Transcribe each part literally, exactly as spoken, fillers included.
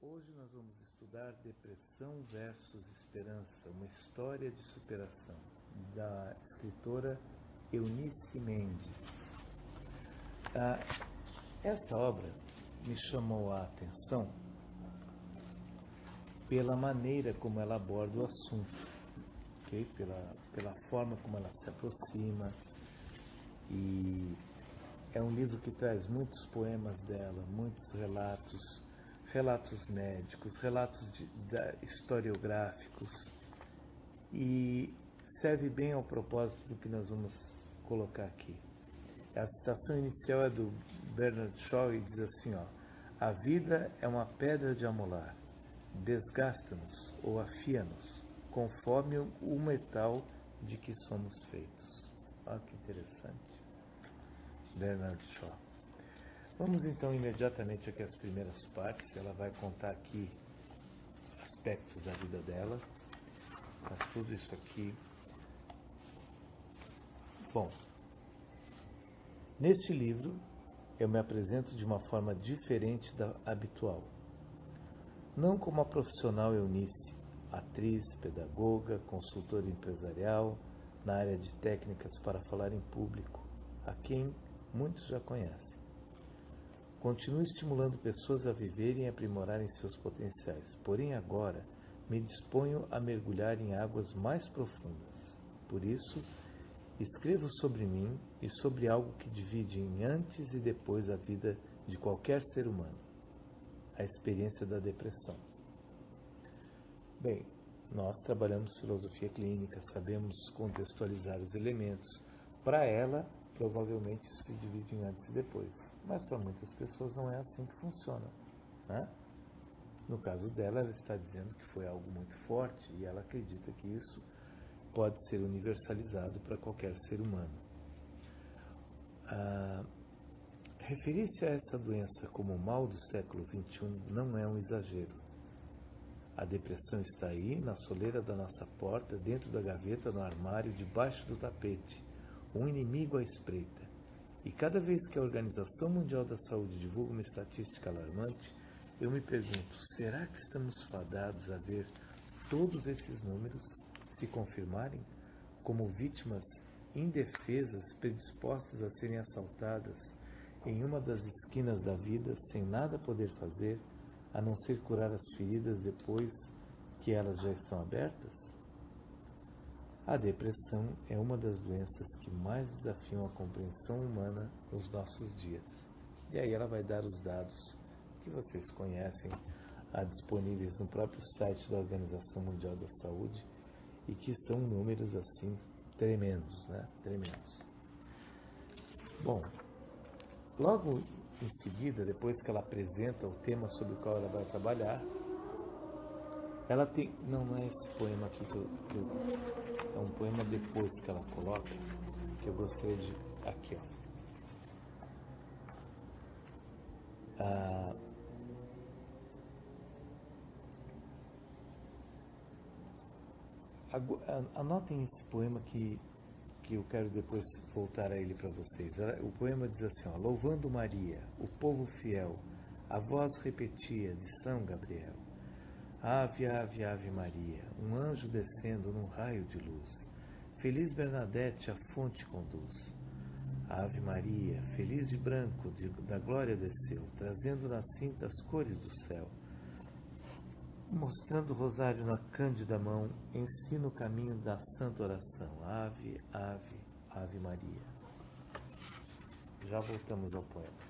Hoje nós vamos estudar Depressão versus Esperança, uma história de superação, da escritora Eunice Mendes. Ah, esta obra me chamou a atenção pela maneira como ela aborda o assunto, okay? pela, pela forma como ela se aproxima, e é um livro que traz muitos poemas dela, muitos relatos, relatos médicos, relatos de, da, historiográficos, e serve bem ao propósito do que nós vamos colocar aqui. A citação inicial é do Bernard Shaw e diz assim, ó, a vida é uma pedra de amolar, desgasta-nos ou afia-nos, conforme o metal de que somos feitos. Olha que interessante. Bernard Shaw. Vamos então imediatamente aqui às primeiras partes. Ela vai contar aqui aspectos da vida dela, mas tudo isso aqui. Bom, neste livro eu me apresento de uma forma diferente da habitual. Não como a profissional Eunice, atriz, pedagoga, consultora empresarial na área de técnicas para falar em público, a quem muitos já conhecem. Continuo estimulando pessoas a viverem e aprimorarem seus potenciais, porém agora me disponho a mergulhar em águas mais profundas. Por isso, escrevo sobre mim e sobre algo que divide em antes e depois a vida de qualquer ser humano, a experiência da depressão. Bem, nós trabalhamos filosofia clínica, sabemos contextualizar os elementos. Para ela, provavelmente isso se divide em antes e depois. Mas para muitas pessoas não é assim que funciona, né? No caso dela, ela está dizendo que foi algo muito forte e ela acredita que isso pode ser universalizado para qualquer ser humano. Ah, referir-se a essa doença como o mal do século vinte e um não é um exagero. A depressão está aí, na soleira da nossa porta, dentro da gaveta, no armário, debaixo do tapete, um inimigo à espreita. E cada vez que a Organização Mundial da Saúde divulga uma estatística alarmante, eu me pergunto, será que estamos fadados a ver todos esses números se confirmarem como vítimas indefesas, predispostas a serem assaltadas em uma das esquinas da vida, sem nada poder fazer, a não ser curar as feridas depois que elas já estão abertas? A depressão é uma das doenças que mais desafiam a compreensão humana nos nossos dias. E aí ela vai dar os dados que vocês conhecem, disponíveis no próprio site da Organização Mundial da Saúde, e que são números assim tremendos, né? Tremendos. Bom, logo em seguida, depois que ela apresenta o tema sobre o qual ela vai trabalhar, ela tem... Não, não é esse poema aqui que eu... Que eu é um poema depois que ela coloca, que eu gostaria de... Aqui, ó. Ah, anotem esse poema que, que eu quero depois voltar a ele para vocês. O poema diz assim, ó, louvando Maria, o povo fiel, a voz repetia de São Gabriel. Ave, ave, ave Maria, um anjo descendo num raio de luz. Feliz Bernadette a fonte conduz. Ave Maria, feliz de branco, de, da glória desceu, trazendo na cinta as cores do céu. Mostrando o rosário na cândida mão, ensina o caminho da santa oração. Ave, ave, ave Maria. Já voltamos ao poema.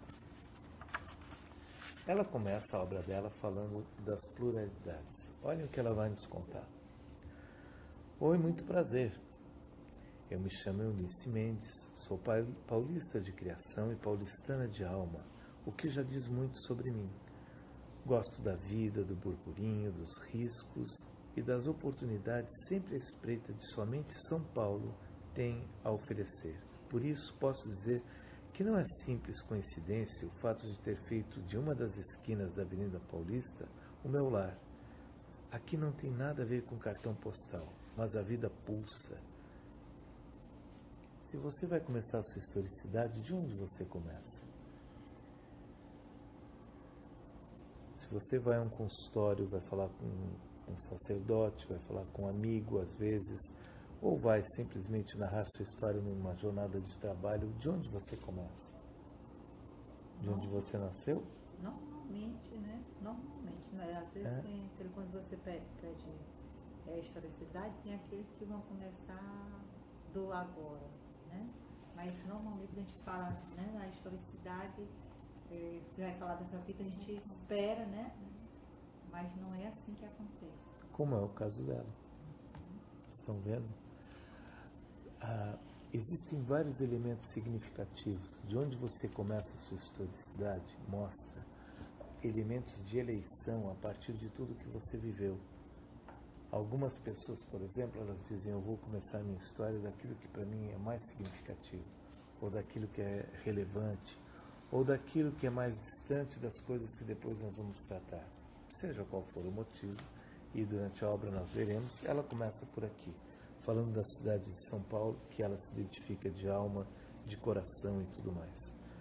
Ela começa a obra dela falando das pluralidades. Olhem o que ela vai nos contar. Oi, muito prazer. Eu me chamo Eunice Mendes, sou paulista de criação e paulistana de alma, o que já diz muito sobre mim. Gosto da vida, do burburinho, dos riscos e das oportunidades sempre à espreita de somente São Paulo tem a oferecer. Por isso posso dizer que não é simples coincidência o fato de ter feito de uma das esquinas da Avenida Paulista o meu lar. Aqui não tem nada a ver com cartão postal, mas a vida pulsa. Se você vai começar a sua historicidade, de onde você começa? Se você vai a um consultório, vai falar com um sacerdote, vai falar com um amigo às vezes, ou vai simplesmente narrar sua história numa jornada de trabalho, de onde você começa? De onde você nasceu? Normalmente, né? Normalmente, né? Às vezes É. tem aquele, quando você pede, pede é, historicidade, tem aqueles que vão começar do agora, né? Mas normalmente a gente fala, né, na historicidade, é, você vai falar dessa vida, a gente espera, né? Mas não é assim que acontece. Como é o caso dela. Estão vendo? Ah, existem vários elementos significativos. De onde você começa a sua historicidade mostra elementos de eleição a partir de tudo que você viveu. Algumas pessoas, por exemplo, elas dizem: eu vou começar a minha história daquilo que para mim é mais significativo, ou daquilo que é relevante, ou daquilo que é mais distante das coisas que depois nós vamos tratar. Seja qual for o motivo, e durante a obra nós veremos, ela começa por aqui, falando da cidade de São Paulo, que ela se identifica de alma, de coração e tudo mais.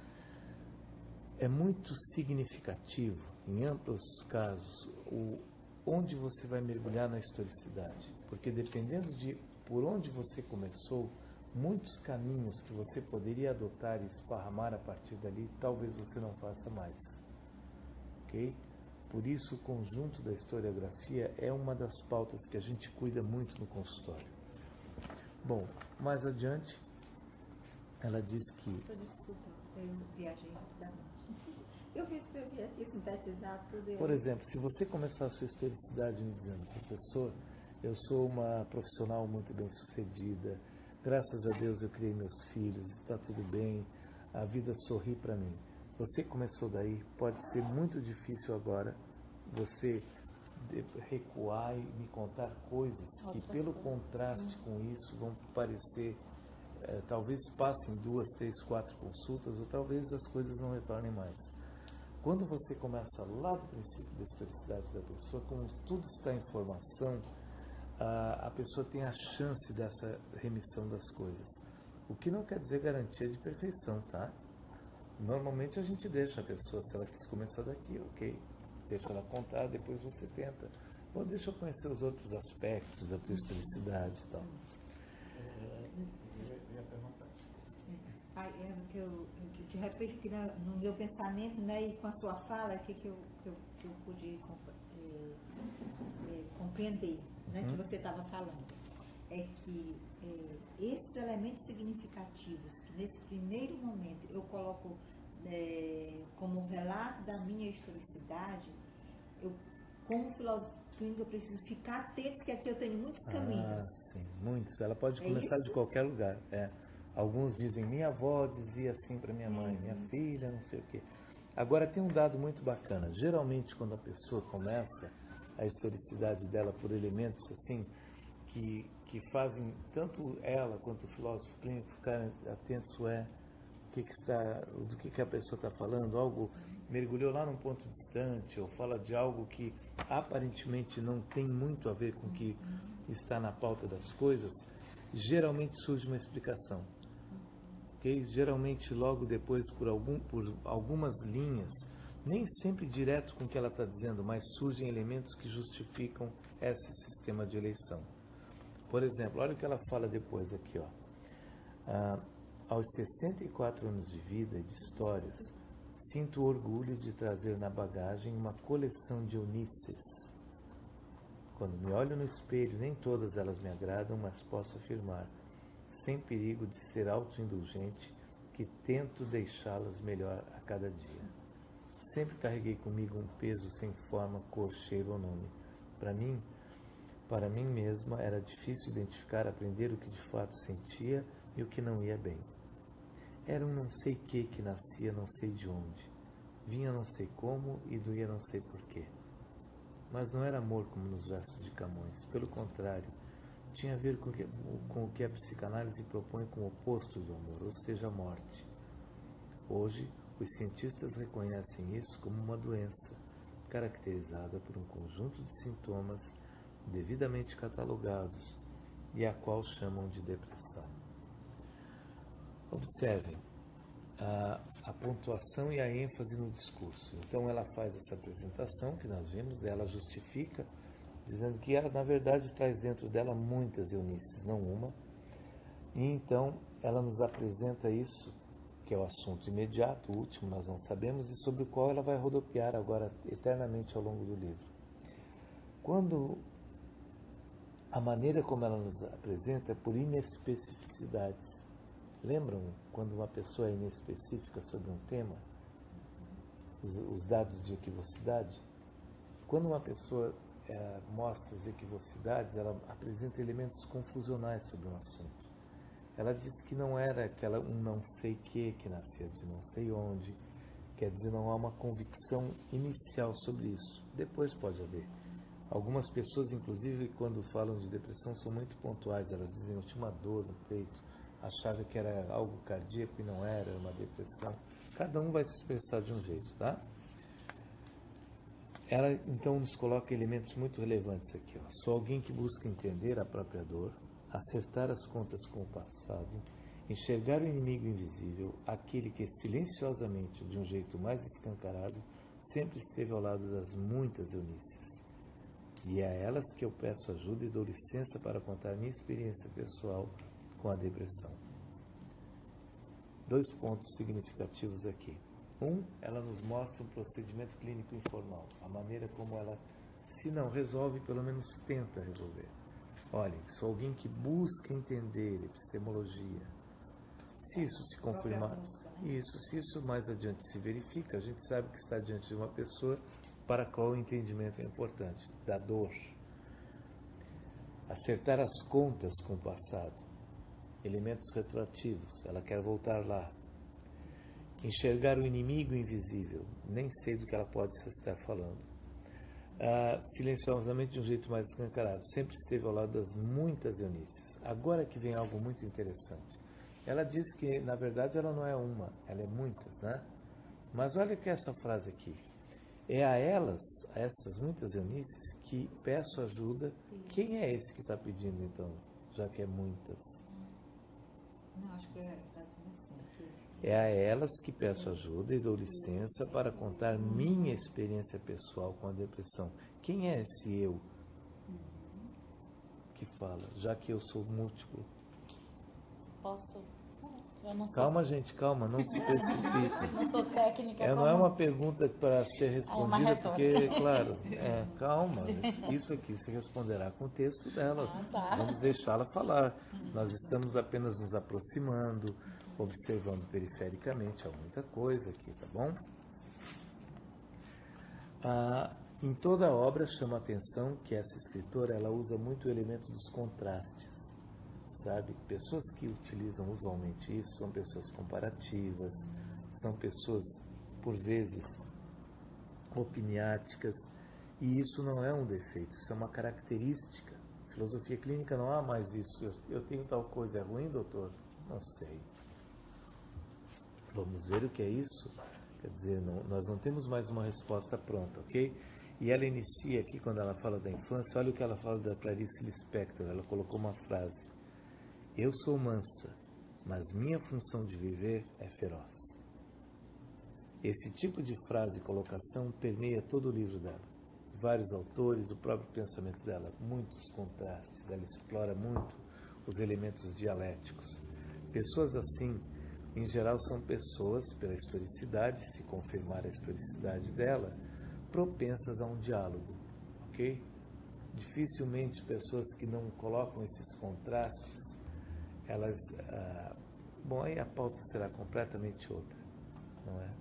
É muito significativo, em amplos casos, o, onde você vai mergulhar na historicidade, porque dependendo de por onde você começou, muitos caminhos que você poderia adotar e esparramar a partir dali, talvez você não faça mais. Ok? Por isso, o conjunto da historiografia é uma das pautas que a gente cuida muito no consultório. Bom, mais adiante, ela diz que... Desculpa, eu viajei rapidamente. Eu recebi aqui sintetizar tudo. Por exemplo, se você começar a sua historicidade me dizendo: professor, eu sou uma profissional muito bem sucedida, graças a Deus eu criei meus filhos, está tudo bem, a vida sorri para mim. Você começou daí, pode ser muito difícil agora você recuar e me contar coisas que, pelo contraste com isso, vão parecer, é, talvez passem duas, três, quatro consultas, ou talvez as coisas não retornem mais. Quando você começa lá do princípio da historicidade da pessoa, como tudo está em formação, a, a pessoa tem a chance dessa remissão das coisas. O que não quer dizer garantia de perfeição, tá? Normalmente a gente deixa a pessoa, se ela quis começar daqui, ok. Deixa ela contar, depois você tenta. Ou deixa eu conhecer os outros aspectos da tua historicidade e tal. Eu ia perguntar. Ai, é, que eu, de repente, que na, no meu pensamento, né, e com a sua fala, que, que, eu, que, eu, que eu pude é, é, compreender, né, Uhum. que você estava falando, é que é, esses elementos significativos, que nesse primeiro momento eu coloco é, como relato da minha historicidade, eu, como filósofo clínico, eu preciso ficar atento, que aqui eu tenho muitos caminhos. Ah, sim, muitos. Ela pode É começar isso? de qualquer lugar. É. Alguns dizem: minha avó dizia assim para minha mãe, minha Uhum. filha, não sei o quê. Agora, tem um dado muito bacana. Geralmente, quando a pessoa começa a historicidade dela por elementos assim, que, que fazem tanto ela quanto o filósofo clínico ficarem atentos, é o que que está, do que, que a pessoa está falando, algo mergulhou lá num ponto distante, ou fala de algo que aparentemente não tem muito a ver com o que está na pauta das coisas, geralmente surge uma explicação. Okay? Geralmente logo depois, por, algum, por algumas linhas, nem sempre direto com o que ela está dizendo, mas surgem elementos que justificam esse sistema de eleição. Por exemplo, olha o que ela fala depois aqui, ó. Ah, aos sessenta e quatro anos de vida e de histórias, sinto orgulho de trazer na bagagem uma coleção de Euníces. Quando me olho no espelho, nem todas elas me agradam, mas posso afirmar, sem perigo de ser autoindulgente, que tento deixá-las melhor a cada dia. Sempre carreguei comigo um peso sem forma, cor, cheiro ou nome. Para mim, para mim mesma, era difícil identificar, aprender o que de fato sentia e o que não ia bem. Era um não sei que que nascia não sei de onde. Vinha não sei como e doía não sei porquê. Mas não era amor como nos versos de Camões. Pelo contrário, tinha a ver com o que, com o que a psicanálise propõe como oposto do amor, ou seja, a morte. Hoje, os cientistas reconhecem isso como uma doença, caracterizada por um conjunto de sintomas devidamente catalogados e a qual chamam de depressão. Observem, a, a pontuação e a ênfase no discurso. Então ela faz essa apresentação que nós vimos, ela justifica, dizendo que ela, na verdade, traz dentro dela muitas eunices, não uma. E então ela nos apresenta isso, que é o assunto imediato, o último, nós não sabemos, e sobre o qual ela vai rodopiar agora eternamente ao longo do livro. Quando a maneira como ela nos apresenta é por inespecificidades. Lembram quando uma pessoa é inespecífica sobre um tema? Os, os dados de equivocidade? Quando uma pessoa é, mostra as equivocidades, ela apresenta elementos confusionais sobre um assunto. Ela diz que não era aquela um não sei que que nascia de não sei onde, quer dizer, não há uma convicção inicial sobre isso. Depois pode haver. Algumas pessoas, inclusive, quando falam de depressão, são muito pontuais. Elas dizem, eu tinha uma dor no peito, achava que era algo cardíaco e não era, era uma depressão. Cada um vai se expressar de um jeito, tá? Ela, então, nos coloca elementos muito relevantes aqui. Ó. Sou alguém que busca entender a própria dor, acertar as contas com o passado, enxergar o inimigo invisível, aquele que silenciosamente, de um jeito mais escancarado, sempre esteve ao lado das muitas eunices. E é a elas que eu peço ajuda e dou licença para contar minha experiência pessoal com a depressão. Dois pontos significativos aqui. Um, ela nos mostra um procedimento clínico informal, a maneira como ela, se não resolve, pelo menos tenta resolver. Olhem, sou alguém que busca entender epistemologia. Se isso se confirmar, isso, se isso mais adiante se verifica, a gente sabe que está diante de uma pessoa para a qual o entendimento é importante, da dor. Acertar as contas com o passado, elementos retroativos, ela quer voltar lá. Enxergar o inimigo invisível, nem sei do que ela pode estar falando. Ah, silenciosamente de um jeito mais escancarado, sempre esteve ao lado das muitas eunices. Agora que vem algo muito interessante. Ela diz que, na verdade, ela não é uma, ela é muitas, né? Mas olha que essa frase aqui. É a elas, a essas muitas eunices, que peço ajuda. Quem é esse que está pedindo, então, já que é muitas? Não, acho que é assim. É a elas que peço ajuda e dou licença para contar minha experiência pessoal com a depressão. Quem é esse eu que fala, já que eu sou múltiplo? Posso? Eu não Calma, sou... gente, calma, não se precipitem. Não sou técnica. É, não como... é uma pergunta para ser respondida, é porque, claro, é, calma, isso aqui se responderá com o texto dela. Ah, tá. Vamos deixá-la falar. Nós estamos apenas nos aproximando, observando perifericamente, há muita coisa aqui, tá bom? Ah, em toda a obra chama a atenção que essa escritora ela usa muito o elemento dos contrastes. Sabe? Pessoas que utilizam usualmente isso são pessoas comparativas, são pessoas, por vezes, opiniáticas, e isso não é um defeito, isso é uma característica. Filosofia clínica não há mais isso. Eu, eu tenho tal coisa, é ruim, doutor? Não sei. Vamos ver o que é isso? Quer dizer, não, nós não temos mais uma resposta pronta, ok? E ela inicia aqui, quando ela fala da infância, olha o que ela fala da Clarice Lispector, ela colocou uma frase. Eu sou mansa, mas minha função de viver é feroz. Esse tipo de frase e colocação permeia todo o livro dela. Vários autores, o próprio pensamento dela, muitos contrastes, ela explora muito os elementos dialéticos. Pessoas assim, em geral, são pessoas, pela historicidade, se confirmar a historicidade dela, propensas a um diálogo, ok? Dificilmente pessoas que não colocam esses contrastes elas, ah, bom, aí a pauta será completamente outra, não é?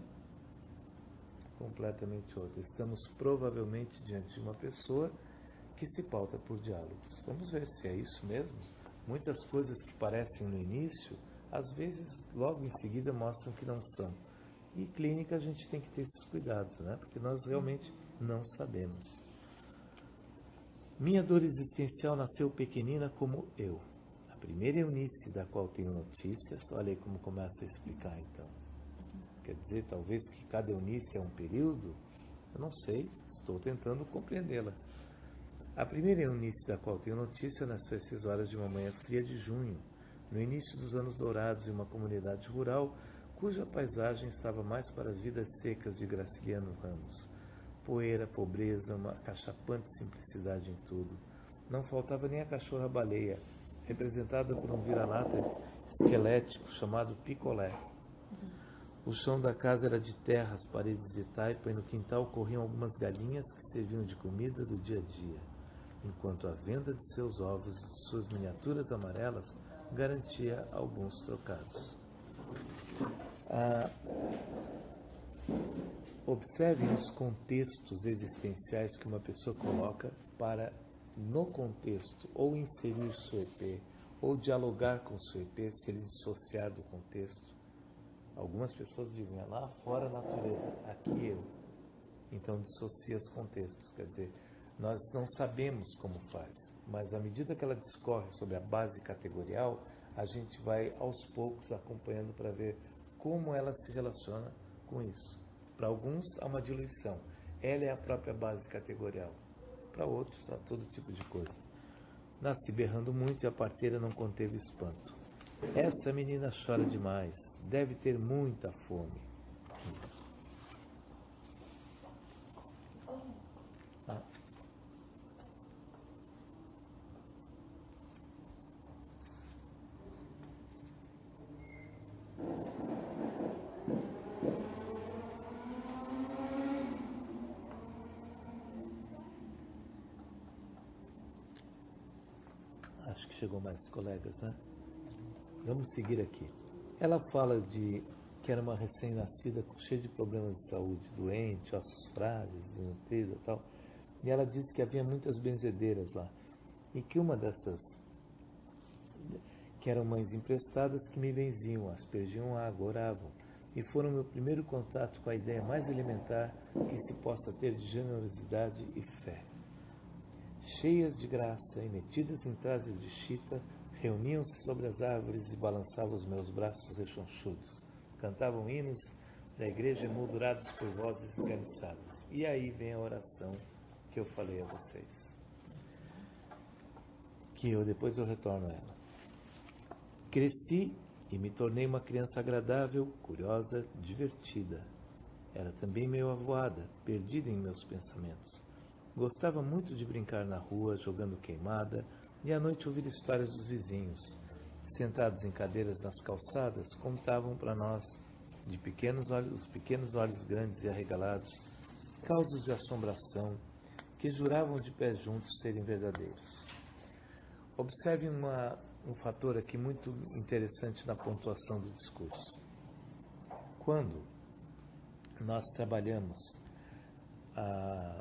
Completamente outra. Estamos provavelmente diante de uma pessoa que se pauta por diálogos. Vamos ver se é isso mesmo. Muitas coisas que parecem no início, às vezes, logo em seguida, mostram que não são. E clínica a gente tem que ter esses cuidados, né? Porque nós realmente não sabemos. Minha dor existencial nasceu pequenina como eu. A primeira eunice da qual tenho notícias, olha aí como começa a explicar então. Quer dizer, talvez que cada eunice é um período? Eu não sei, estou tentando compreendê-la. A primeira eunice da qual tenho notícia nasceu às horas de uma manhã fria de junho, no início dos anos dourados em uma comunidade rural, cuja paisagem estava mais para as vidas secas de Graciliano Ramos. Poeira, pobreza, uma cachapante simplicidade em tudo. Não faltava nem a cachorra-baleia, representada por um vira-lata esquelético chamado picolé. O chão da casa era de terra, as paredes de taipa, e no quintal corriam algumas galinhas que serviam de comida do dia a dia, enquanto a venda de seus ovos e de suas miniaturas amarelas garantia alguns trocados. Ah, observem os contextos existenciais que uma pessoa coloca para, no contexto, ou inserir seu E P, ou dialogar com seu E P, se ele dissociar do contexto. Algumas pessoas dizem, lá fora a natureza, aqui eu. Então dissocia os contextos, quer dizer, nós não sabemos como faz, mas à medida que ela discorre sobre a base categorial, a gente vai aos poucos acompanhando para ver como ela se relaciona com isso. Para alguns há uma diluição, ela é a própria base categorial. Para outros há todo tipo de coisa. Nasci berrando muito e a parteira não conteve espanto. Essa menina chora demais, deve ter muita fome. Ah. Acho que chegou mais colegas, né? Vamos seguir aqui. Ela fala de que era uma recém-nascida cheia de problemas de saúde, doente, ossos frágeis, desnutrida e tal. E ela disse que havia muitas benzedeiras lá. E que uma dessas, que eram mães emprestadas, que me benziam, aspergiam água, oravam. E foram meu primeiro contato com a ideia mais elementar que se possa ter de generosidade e fé. Cheias de graça e metidas em trajes de chita, reuniam-se sobre as árvores e balançavam os meus braços rechonchudos. Cantavam hinos da igreja emoldurados por vozes esganiçadas. E aí vem a oração que eu falei a vocês. Que eu depois eu retorno a ela. Cresci e me tornei uma criança agradável, curiosa, divertida. Era também meio avoada, perdida em meus pensamentos. Gostava muito de brincar na rua, jogando queimada, e à noite ouvir histórias dos vizinhos. Sentados em cadeiras nas calçadas, contavam para nós, de pequenos olhos, os pequenos olhos grandes e arregalados, causos de assombração, que juravam de pés juntos serem verdadeiros. Observe uma, um fator aqui muito interessante na pontuação do discurso. Quando nós trabalhamos a,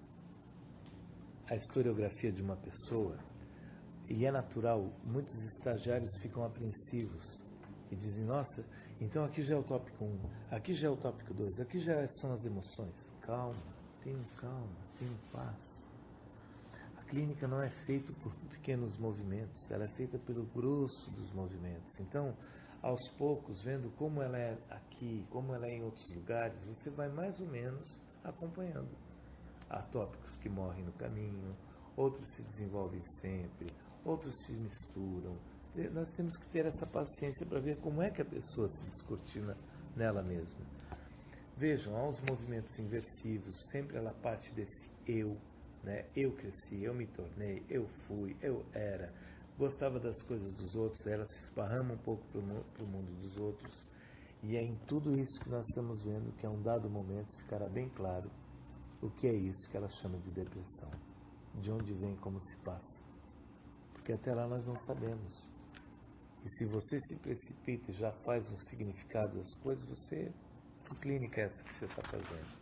a historiografia de uma pessoa, e é natural, muitos estagiários ficam apreensivos e dizem, nossa, então aqui já é o tópico um, aqui já é o tópico dois, aqui já são as emoções. Calma, tenham calma, tenham paz. A clínica não é feita por pequenos movimentos, ela é feita pelo grosso dos movimentos. Então, aos poucos, vendo como ela é aqui, como ela é em outros lugares, você vai mais ou menos acompanhando. Há tópicos que morrem no caminho, outros se desenvolvem sempre, outros se misturam. Nós temos que ter essa paciência para ver como é que a pessoa se descortina nela mesma. Vejam, há os movimentos inversivos, sempre ela parte desse eu, né? Eu cresci, eu me tornei, eu fui, eu era, gostava das coisas dos outros, ela se esparrama um pouco para o mundo dos outros. E é em tudo isso que nós estamos vendo que a um dado momento ficará bem claro o que é isso que ela chama de depressão. De onde vem, como se passa. Porque até lá nós não sabemos. E se você se precipita e já faz um significado das coisas, você, que clínica é essa que você está fazendo?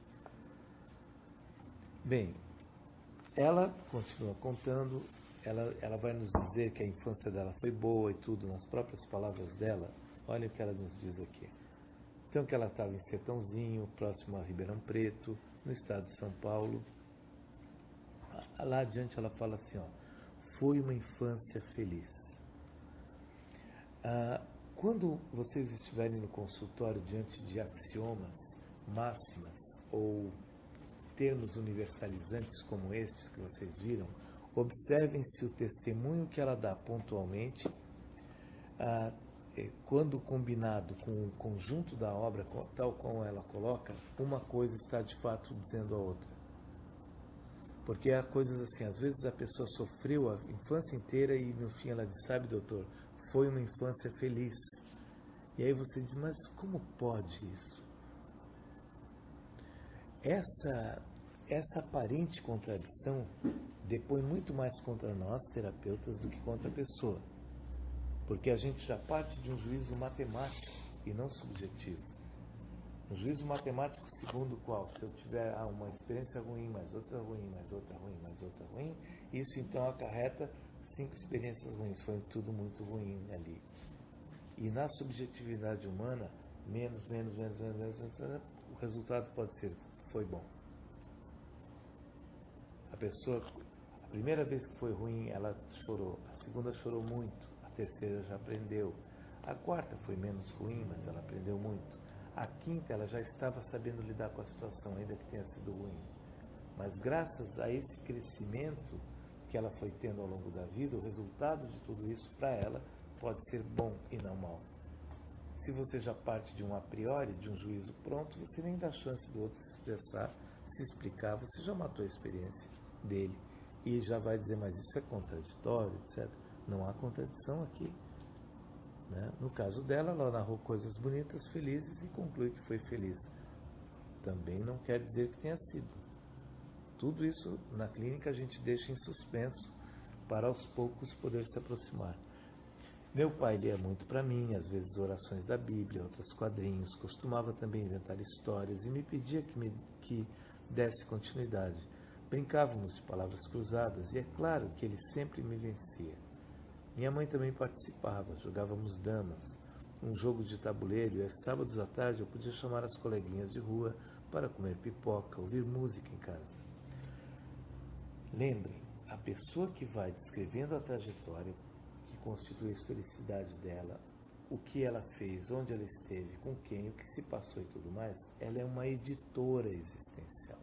Bem, ela continua contando, ela, ela vai nos dizer que a infância dela foi boa e tudo, nas próprias palavras dela. Olha o que ela nos diz aqui. Então que ela estava em Sertãozinho, próximo a Ribeirão Preto, no estado de São Paulo. Lá adiante ela fala assim, ó, foi uma infância feliz. Ah, quando vocês estiverem no consultório diante de axiomas, máximas ou termos universalizantes como estes que vocês viram, observem se o testemunho que ela dá pontualmente ah, quando combinado com o conjunto da obra, tal como ela coloca, uma coisa está de fato dizendo a outra. Porque há coisas assim, às vezes a pessoa sofreu a infância inteira e no fim ela diz, sabe, doutor, foi uma infância feliz. E aí você diz, mas como pode isso? Essa, essa aparente contradição depõe muito mais contra nós, terapeutas, do que contra a pessoa. Porque a gente já parte de um juízo matemático e não subjetivo. Um juízo matemático segundo o qual, se eu tiver ah, uma experiência ruim, mais outra ruim, mais outra ruim, mais outra ruim, isso então acarreta cinco experiências ruins. Foi tudo muito ruim ali. E na subjetividade humana, menos, menos, menos, menos, menos, menos, o resultado pode ser, foi bom. A pessoa, a primeira vez que foi ruim, ela chorou. A segunda chorou muito. A terceira já aprendeu. A quarta foi menos ruim, mas ela aprendeu muito. A quinta, ela já estava sabendo lidar com a situação, ainda que tenha sido ruim. Mas graças a esse crescimento que ela foi tendo ao longo da vida, o resultado de tudo isso para ela pode ser bom e não mal. Se você já parte de um a priori, de um juízo pronto, você nem dá chance do outro se expressar, se explicar, você já matou a experiência dele e já vai dizer, mas isso é contraditório, etcétera. Não há contradição aqui. Né? No caso dela, ela narrou coisas bonitas, felizes e conclui que foi feliz. Também não quer dizer que tenha sido. Tudo isso na clínica a gente deixa em suspenso para aos poucos poder se aproximar. Meu pai lia muito para mim, às vezes orações da Bíblia, outros quadrinhos, costumava também inventar histórias e me pedia que, me, que desse continuidade. Brincávamos de palavras cruzadas e é claro que ele sempre me vencia. Minha mãe também participava, jogávamos damas, um jogo de tabuleiro e aos sábados à tarde eu podia chamar as coleguinhas de rua para comer pipoca, ouvir música em casa. Lembrem, a pessoa que vai descrevendo a trajetória que constitui a historicidade dela, o que ela fez, onde ela esteve, com quem, o que se passou e tudo mais, ela é uma editora existencial.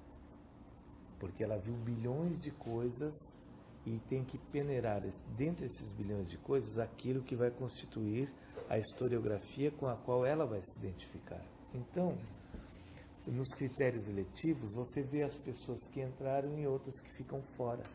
Porque ela viu bilhões de coisas e tem que peneirar dentre esses bilhões de coisas aquilo que vai constituir a historiografia com a qual ela vai se identificar. Então, nos critérios eletivos, você vê as pessoas que entraram e outras que ficam fora.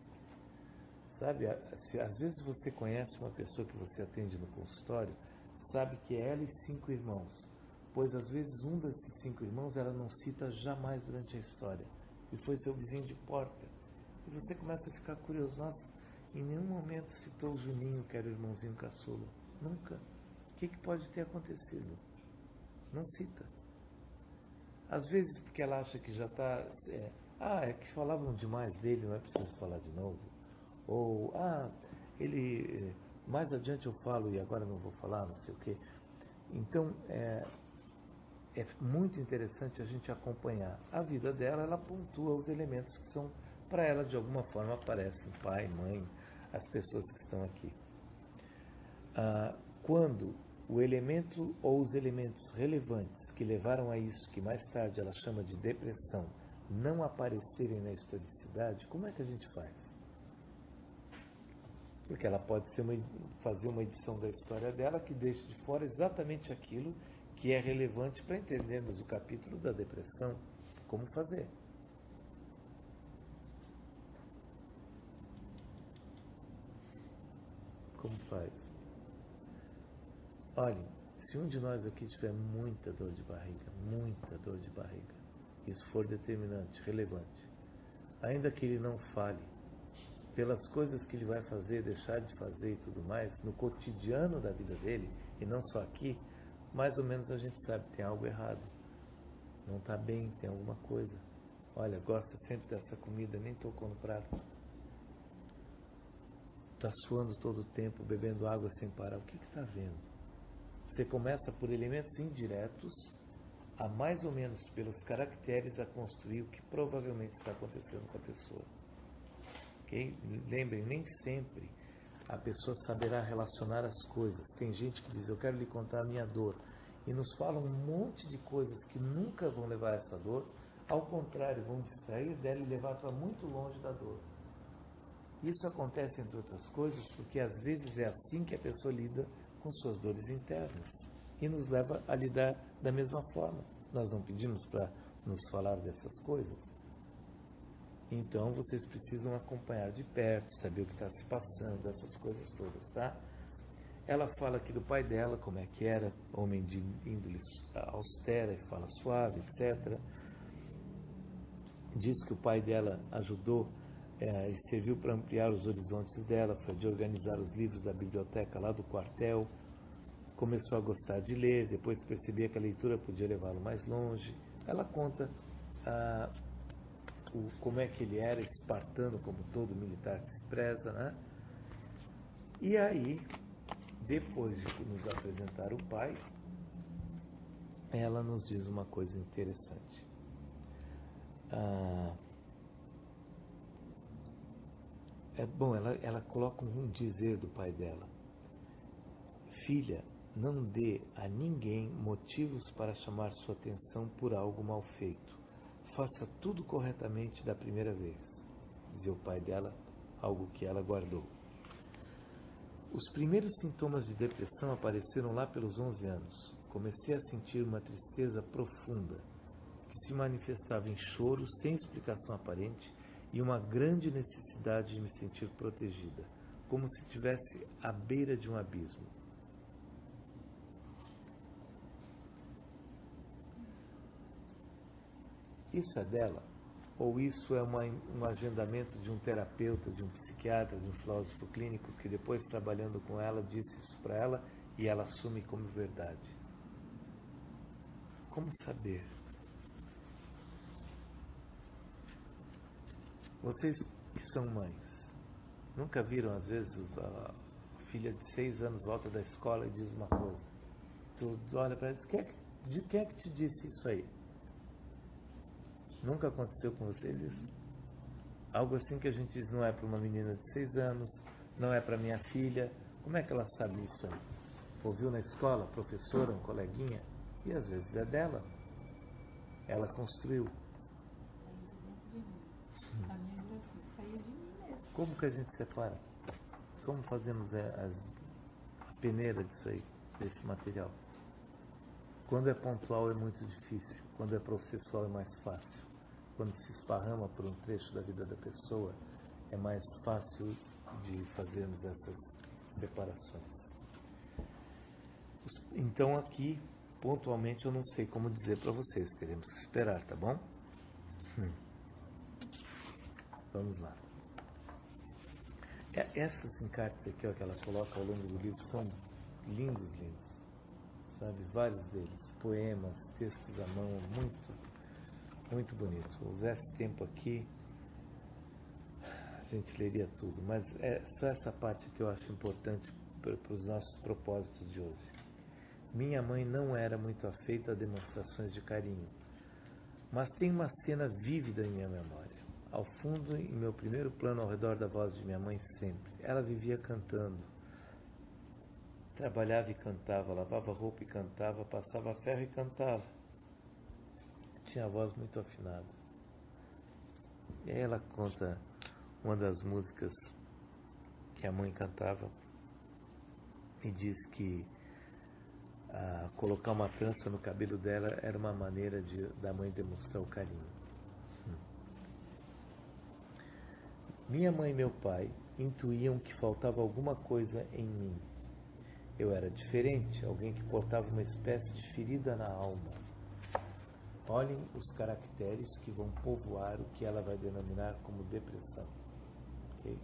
Sabe, às vezes você conhece uma pessoa que você atende no consultório, sabe que é ela e cinco irmãos, pois às vezes um desses cinco irmãos ela não cita jamais durante a história, e foi seu vizinho de porta. E você começa a ficar curioso, nossa, em nenhum momento citou o Juninho, que era o irmãozinho caçula. Nunca. O que, que pode ter acontecido? Não cita. Às vezes porque ela acha que já está... É, ah, é que falavam demais dele, não é preciso falar de novo. Ou, ah, ele, mais adiante eu falo e agora não vou falar, não sei o quê. Então, é, é muito interessante a gente acompanhar a vida dela, ela pontua os elementos que são, para ela, de alguma forma, aparecem, pai, mãe, as pessoas que estão aqui. Ah, quando o elemento ou os elementos relevantes que levaram a isso, que mais tarde ela chama de depressão, não aparecerem na historicidade, como é que a gente faz? Porque ela pode ser uma, fazer uma edição da história dela que deixe de fora exatamente aquilo que é relevante para entendermos o capítulo da depressão. Como fazer? Como faz? Olhem, se um de nós aqui tiver muita dor de barriga, muita dor de barriga, isso for determinante, relevante, ainda que ele não fale, pelas coisas que ele vai fazer, deixar de fazer e tudo mais, no cotidiano da vida dele, e não só aqui, mais ou menos a gente sabe, tem algo errado. Não está bem, tem alguma coisa. Olha, gosta sempre dessa comida, nem tocou no prato. Está suando todo o tempo, bebendo água sem parar. O que está vendo? Você começa por elementos indiretos, a mais ou menos pelos caracteres a construir o que provavelmente está acontecendo com a pessoa. Okay? Lembrem, nem sempre a pessoa saberá relacionar as coisas. Tem gente que diz, eu quero lhe contar a minha dor, e nos falam um monte de coisas que nunca vão levar a essa dor, ao contrário, vão distrair dela e levar para muito longe da dor. Isso acontece, entre outras coisas, porque às vezes é assim que a pessoa lida com suas dores internas e nos leva a lidar da mesma forma. Nós não pedimos para nos falar dessas coisas. Então vocês precisam acompanhar de perto, saber o que está se passando, essas coisas todas, tá? Ela fala aqui do pai dela, como é que era, homem de índole austera e fala suave, etcétera. Diz que o pai dela ajudou é, e serviu para ampliar os horizontes dela, foi de organizar os livros da biblioteca lá do quartel. Começou a gostar de ler, depois percebia que a leitura podia levá-lo mais longe. Ela conta ah, o, como é que ele era espartano, como todo militar que se preza, né? E aí, depois de nos apresentar o pai, ela nos diz uma coisa interessante. Ah, é bom, ela, ela coloca um dizer do pai dela. Filha, não dê a ninguém motivos para chamar sua atenção por algo mal feito. Faça tudo corretamente da primeira vez, dizia o pai dela, algo que ela guardou. Os primeiros sintomas de depressão apareceram lá pelos onze anos. Comecei a sentir uma tristeza profunda, que se manifestava em choro sem explicação aparente e uma grande necessidade de me sentir protegida, como se estivesse à beira de um abismo. Isso é dela? Ou isso é uma, um agendamento de um terapeuta, de um psiquiatra, de um filósofo clínico que depois, trabalhando com ela, disse isso para ela e ela assume como verdade? Como saber? Vocês que são mães, nunca viram às vezes a filha de seis anos volta da escola e diz uma coisa? Tu olha para ela e diz, de quem é que te disse isso aí? Nunca aconteceu com vocês isso? Algo assim que a gente diz, não é para uma menina de seis anos, não é para minha filha. Como é que ela sabe isso aí? Ouviu na escola, professora, um coleguinha? E às vezes é dela. Ela construiu. Como que a gente separa? Como fazemos a peneira disso aí, desse material? Quando é pontual é muito difícil. Quando é processual é mais fácil. Quando se esparrama por um trecho da vida da pessoa, é mais fácil de fazermos essas separações. Então aqui, pontualmente, eu não sei como dizer para vocês. Teremos que esperar, tá bom? Hum. Vamos lá. Essas encartes aqui, ó, que ela coloca ao longo do livro, são lindos, lindos. Sabe? Vários deles. Poemas, textos à mão, muito... muito bonito. Se houvesse tempo aqui, a gente leria tudo, mas é só essa parte que eu acho importante para, para os nossos propósitos de hoje. Minha mãe não era muito afeita a demonstrações de carinho, mas tem uma cena vívida em minha memória. Ao fundo, em meu primeiro plano, ao redor da voz de minha mãe sempre. Ela vivia cantando. Trabalhava e cantava, lavava roupa e cantava, passava ferro e cantava. Tinha a voz muito afinada. E aí ela conta uma das músicas que a mãe cantava e diz que ah, colocar uma trança no cabelo dela era uma maneira de, da mãe demonstrar o carinho. Hum. Minha mãe e meu pai intuíam que faltava alguma coisa em mim. Eu era diferente, alguém que portava uma espécie de ferida na alma. Olhem os caracteres que vão povoar o que ela vai denominar como depressão. Okay?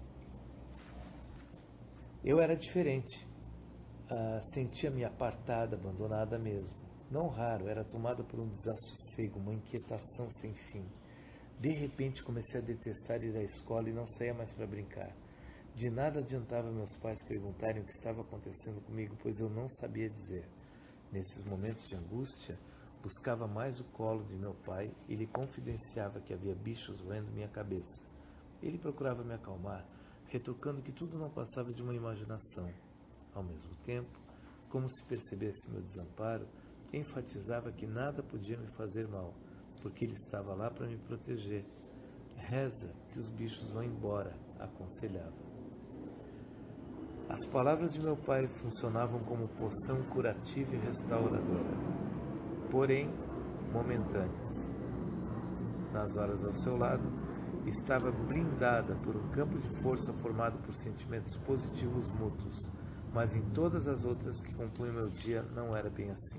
Eu era diferente. Ah, sentia-me apartada, abandonada mesmo. Não raro, era tomada por um desassossego, uma inquietação sem fim. De repente comecei a detestar ir à escola e não saía mais para brincar. De nada adiantava meus pais perguntarem o que estava acontecendo comigo, pois eu não sabia dizer. Nesses momentos de angústia, buscava mais o colo de meu pai e lhe confidenciava que havia bichos roendo minha cabeça. Ele procurava me acalmar, retrucando que tudo não passava de uma imaginação. Ao mesmo tempo, como se percebesse meu desamparo, enfatizava que nada podia me fazer mal, porque ele estava lá para me proteger. Reza que os bichos vão embora, aconselhava. As palavras de meu pai funcionavam como poção curativa e restauradora, porém momentâneas. Nas horas ao seu lado, estava blindada por um campo de força formado por sentimentos positivos mútuos, mas em todas as outras que compunham meu dia não era bem assim.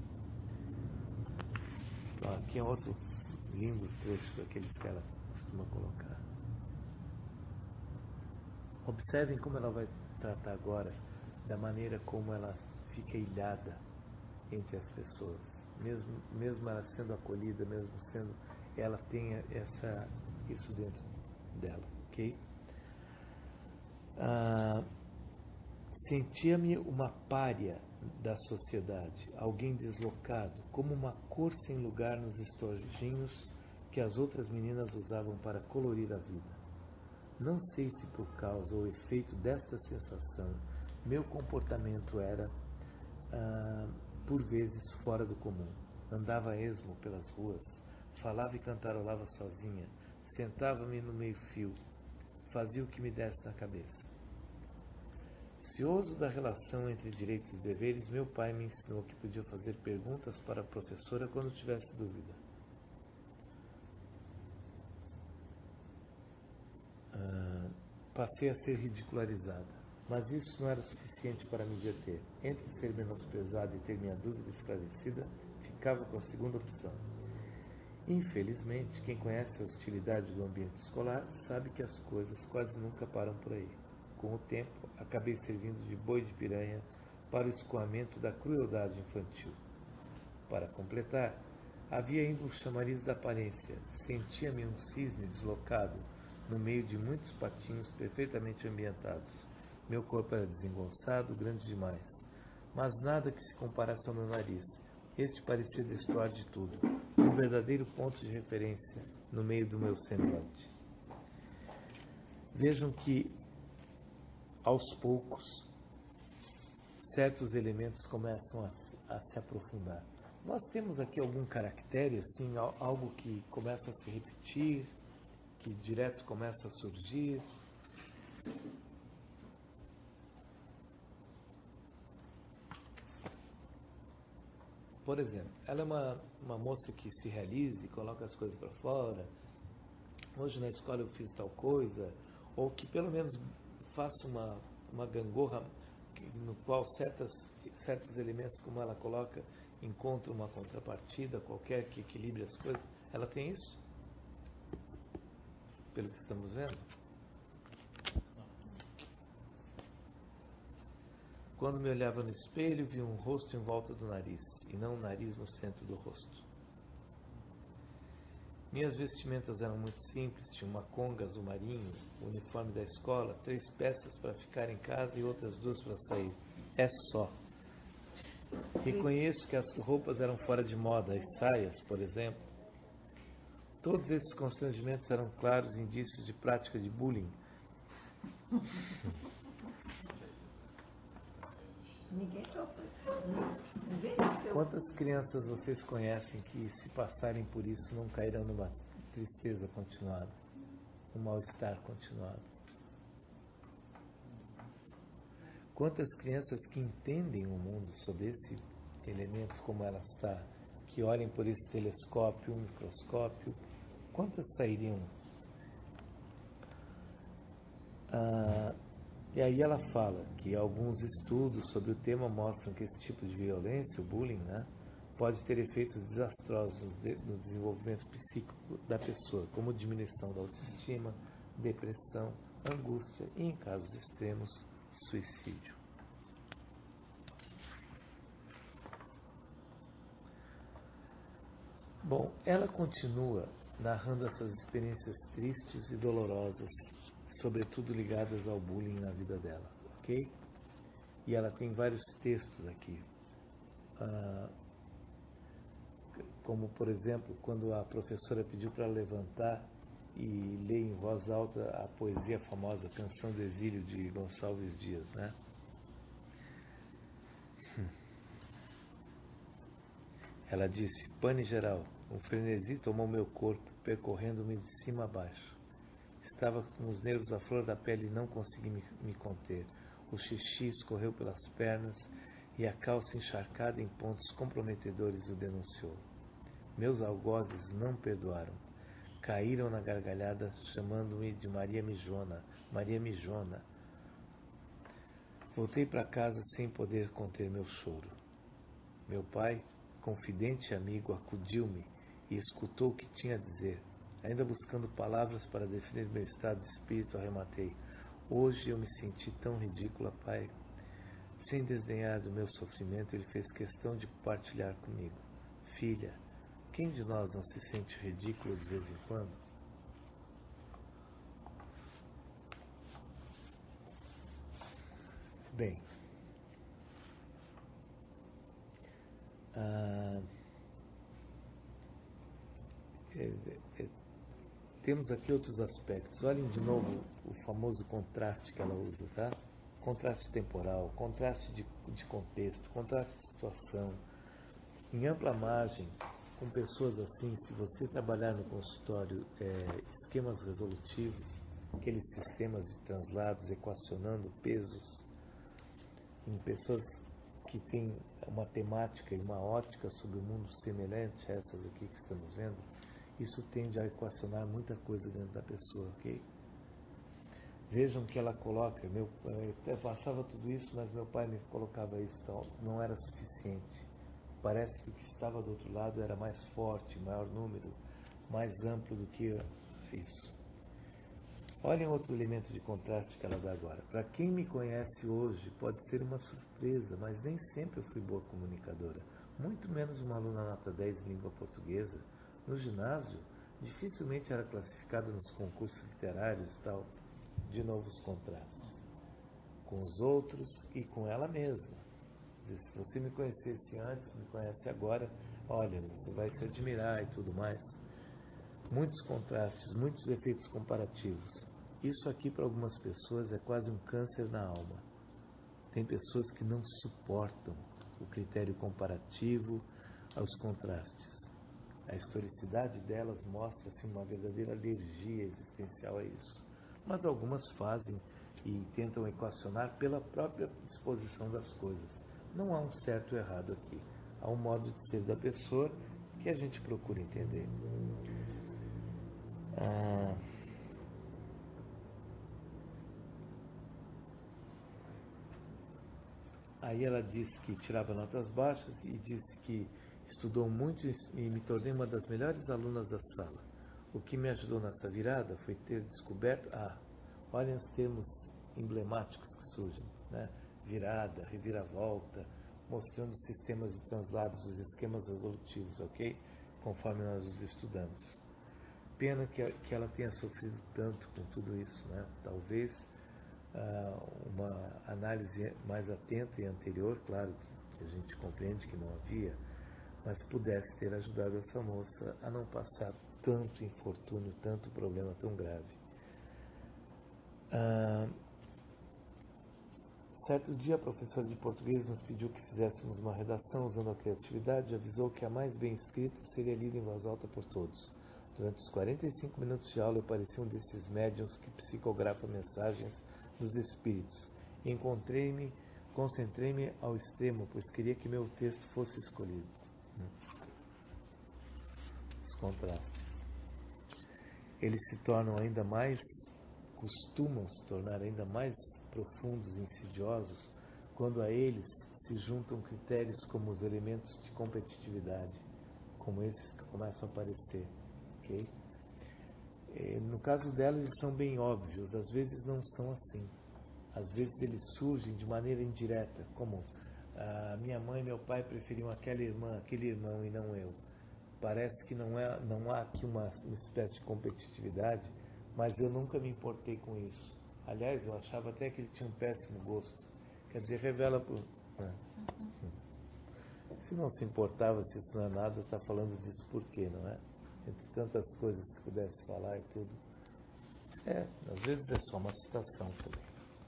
Então, aqui é outro lindo trecho daqueles que ela costuma colocar. Observem como ela vai tratar agora da maneira como ela fica ilhada entre as pessoas, mesmo, mesmo ela sendo acolhida, mesmo sendo, ela tem essa, isso dentro dela, ok? Ah, sentia-me uma pária da sociedade, alguém deslocado, como uma cor sem lugar nos estojinhos que as outras meninas usavam para colorir a vida. Não sei se por causa ou efeito desta sensação, meu comportamento era, ah, por vezes, fora do comum. Andava a esmo pelas ruas, falava e cantarolava sozinha, sentava-me no meio-fio, fazia o que me desse na cabeça. Cioso da relação entre direitos e deveres, meu pai me ensinou que podia fazer perguntas para a professora quando tivesse dúvida. Ah, passei a ser ridicularizada, mas isso não era suficiente para me deter. Entre ser menosprezada e ter minha dúvida esclarecida, ficava com a segunda opção. Infelizmente, quem conhece a hostilidade do ambiente escolar sabe que as coisas quase nunca param por aí. Com o tempo, acabei servindo de boi de piranha para o escoamento da crueldade infantil. Para completar, havia ainda o chamariz da aparência. Sentia-me um cisne deslocado no meio de muitos patinhos perfeitamente ambientados. Meu corpo era desengonçado, grande demais, mas nada que se comparasse ao meu nariz. Este parecia destoar de tudo, um verdadeiro ponto de referência no meio do meu semblante. Vejam que, aos poucos, certos elementos começam a, a se aprofundar. Nós temos aqui algum caractere, assim, algo que começa a se repetir, que direto começa a surgir. Por exemplo, ela é uma, uma moça que se realiza e coloca as coisas para fora. Hoje na escola eu fiz tal coisa, ou que pelo menos faça uma, uma gangorra no qual certas, certos elementos, como ela coloca, encontram uma contrapartida qualquer que equilibre as coisas. Ela tem isso? Pelo que estamos vendo? Quando me olhava no espelho, vi um rosto em volta do nariz, e não um nariz no centro do rosto. Minhas vestimentas eram muito simples, tinha uma conga azul marinho, o uniforme da escola, três peças para ficar em casa e outras duas para sair. É só. Reconheço que as roupas eram fora de moda, as saias, por exemplo. Todos esses constrangimentos eram claros indícios de prática de bullying. Ninguém sofre. Ninguém Quantas crianças vocês conhecem que, se passarem por isso, não cairão numa tristeza continuada, um mal-estar continuado? Quantas crianças que entendem o mundo sob esse elemento como ela está, que olhem por esse telescópio, um microscópio, quantas sairiam? Ah, e aí ela fala que alguns estudos sobre o tema mostram que esse tipo de violência, o bullying, né, pode ter efeitos desastrosos no desenvolvimento psíquico da pessoa, como diminuição da autoestima, depressão, angústia e, em casos extremos, suicídio. Bom, ela continua narrando essas experiências tristes e dolorosas, sobretudo ligadas ao bullying na vida dela, ok? E ela tem vários textos aqui, ah, como, por exemplo, quando a professora pediu para levantar e ler em voz alta a poesia famosa Canção do Exílio, de Gonçalves Dias, né? Ela disse: pane geral, um frenesi tomou meu corpo, percorrendo-me de cima a baixo. Estava com os nervos à flor da pele e não consegui me, me conter. O xixi escorreu pelas pernas e a calça encharcada em pontos comprometedores o denunciou. Meus algozes não perdoaram. Caíram na gargalhada, chamando-me de Maria Mijona, Maria Mijona. Voltei para casa sem poder conter meu choro. Meu pai, confidente e amigo, acudiu-me e escutou o que tinha a dizer. Ainda buscando palavras para definir meu estado de espírito, arrematei. Hoje eu me senti tão ridícula, pai. Sem desdenhar do meu sofrimento, ele fez questão de partilhar comigo. Filha, quem de nós não se sente ridículo de vez em quando? Bem, ah, é, é, temos aqui outros aspectos. Olhem de novo o famoso contraste que ela usa, tá? Contraste temporal, contraste de, de contexto, contraste de situação. Em ampla margem, com pessoas assim, se você trabalhar no consultório é, esquemas resolutivos, aqueles sistemas de translados equacionando pesos, em pessoas que têm uma temática e uma ótica sobre o mundo semelhante a essas aqui que estamos vendo, isso tende a equacionar muita coisa dentro da pessoa, ok? Vejam que ela coloca, meu, eu passava tudo isso, mas meu pai me colocava isso, então não era suficiente. Parece que o que estava do outro lado era mais forte, maior número, mais amplo do que isso. Olhem outro elemento de contraste que ela dá agora. Para quem me conhece hoje, pode ser uma surpresa, mas nem sempre eu fui boa comunicadora. Muito menos uma aluna nota dez em língua portuguesa. No ginásio, dificilmente era classificada nos concursos literários e tal. De novo os contrastes. Com os outros e com ela mesma. Se você me conhecesse antes, me conhece agora, olha, você vai se admirar e tudo mais. Muitos contrastes, muitos efeitos comparativos. Isso aqui para algumas pessoas é quase um câncer na alma. Tem pessoas que não suportam o critério comparativo aos contrastes. A historicidade delas mostra assim, uma verdadeira alergia existencial a isso. Mas algumas fazem e tentam equacionar pela própria disposição das coisas. Não há um certo ou errado aqui. Há um modo de ser da pessoa que a gente procura entender. Ah, aí ela disse que tirava notas baixas e disse que estudou muito e me tornei uma das melhores alunas da sala. O que me ajudou nessa virada foi ter descoberto... Ah, olhem os termos emblemáticos que surgem, né? Virada, reviravolta, mostrando os sistemas de translados, os esquemas resolutivos, ok? Conforme nós os estudamos. Pena que, que ela tenha sofrido tanto com tudo isso, né? Talvez ah, uma análise mais atenta e anterior, claro que a gente compreende que não havia, mas pudesse ter ajudado essa moça a não passar tanto infortúnio, tanto problema tão grave. Ah, certo dia, a professora de português nos pediu que fizéssemos uma redação usando a criatividade e avisou que a mais bem escrita seria lida em voz alta por todos. Durante os quarenta e cinco minutos de aula, eu parecia um desses médiuns que psicografam mensagens dos espíritos. Encontrei-me, concentrei-me ao extremo, pois queria que meu texto fosse escolhido. Os contrastes. Eles se tornam ainda mais, costumam se tornar ainda mais profundos e insidiosos quando a eles se juntam critérios como os elementos de competitividade, como esses que começam a aparecer. Okay? No caso dela, eles são bem óbvios, às vezes não são assim. Às vezes eles surgem de maneira indireta, como a minha mãe e meu pai preferiam aquela irmã, aquele irmão e não eu. Parece que não, é, não há aqui uma, uma espécie de competitividade, mas eu nunca me importei com isso. Aliás, eu achava até que ele tinha um péssimo gosto. Quer dizer, revela por... Né? Se não se importava, se isso não é nada, está falando disso por quê, não é? Entre tantas coisas que pudesse falar e tudo. É, às vezes é só uma citação também.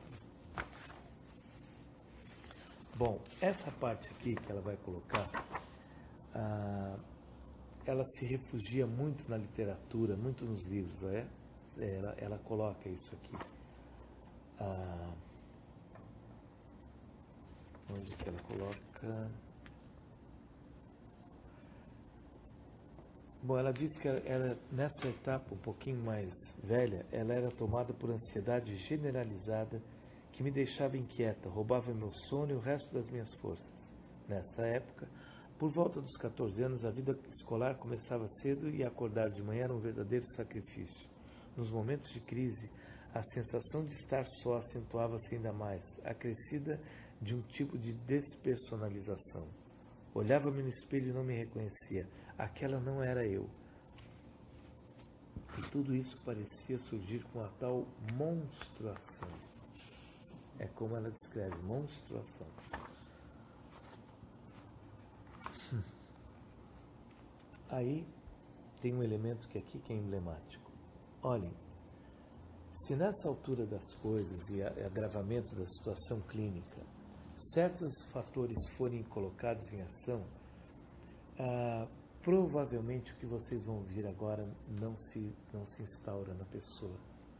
Bom, essa parte aqui que ela vai colocar, ah, ela se refugia muito na literatura, muito nos livros, não é? Ela, ela coloca isso aqui. Ah, Onde que ela coloca? Bom, ela disse que ela, ela, nessa etapa um pouquinho mais velha, ela era tomada por ansiedade generalizada que me deixava inquieta, roubava meu sono e o resto das minhas forças. Nessa época, por volta dos quatorze anos, a vida escolar começava cedo e acordar de manhã era um verdadeiro sacrifício. Nos momentos de crise, a sensação de estar só acentuava-se ainda mais, acrescida de um tipo de despersonalização. Olhava-me no espelho e não me reconhecia. Aquela não era eu. E tudo isso parecia surgir com a tal monstruação. É como ela descreve, monstruação. Hum. Aí tem um elemento que aqui que é emblemático. Olhem, se nessa altura das coisas e agravamento da situação clínica, certos fatores forem colocados em ação, ah, provavelmente o que vocês vão ouvir agora não se, não se instaura na pessoa.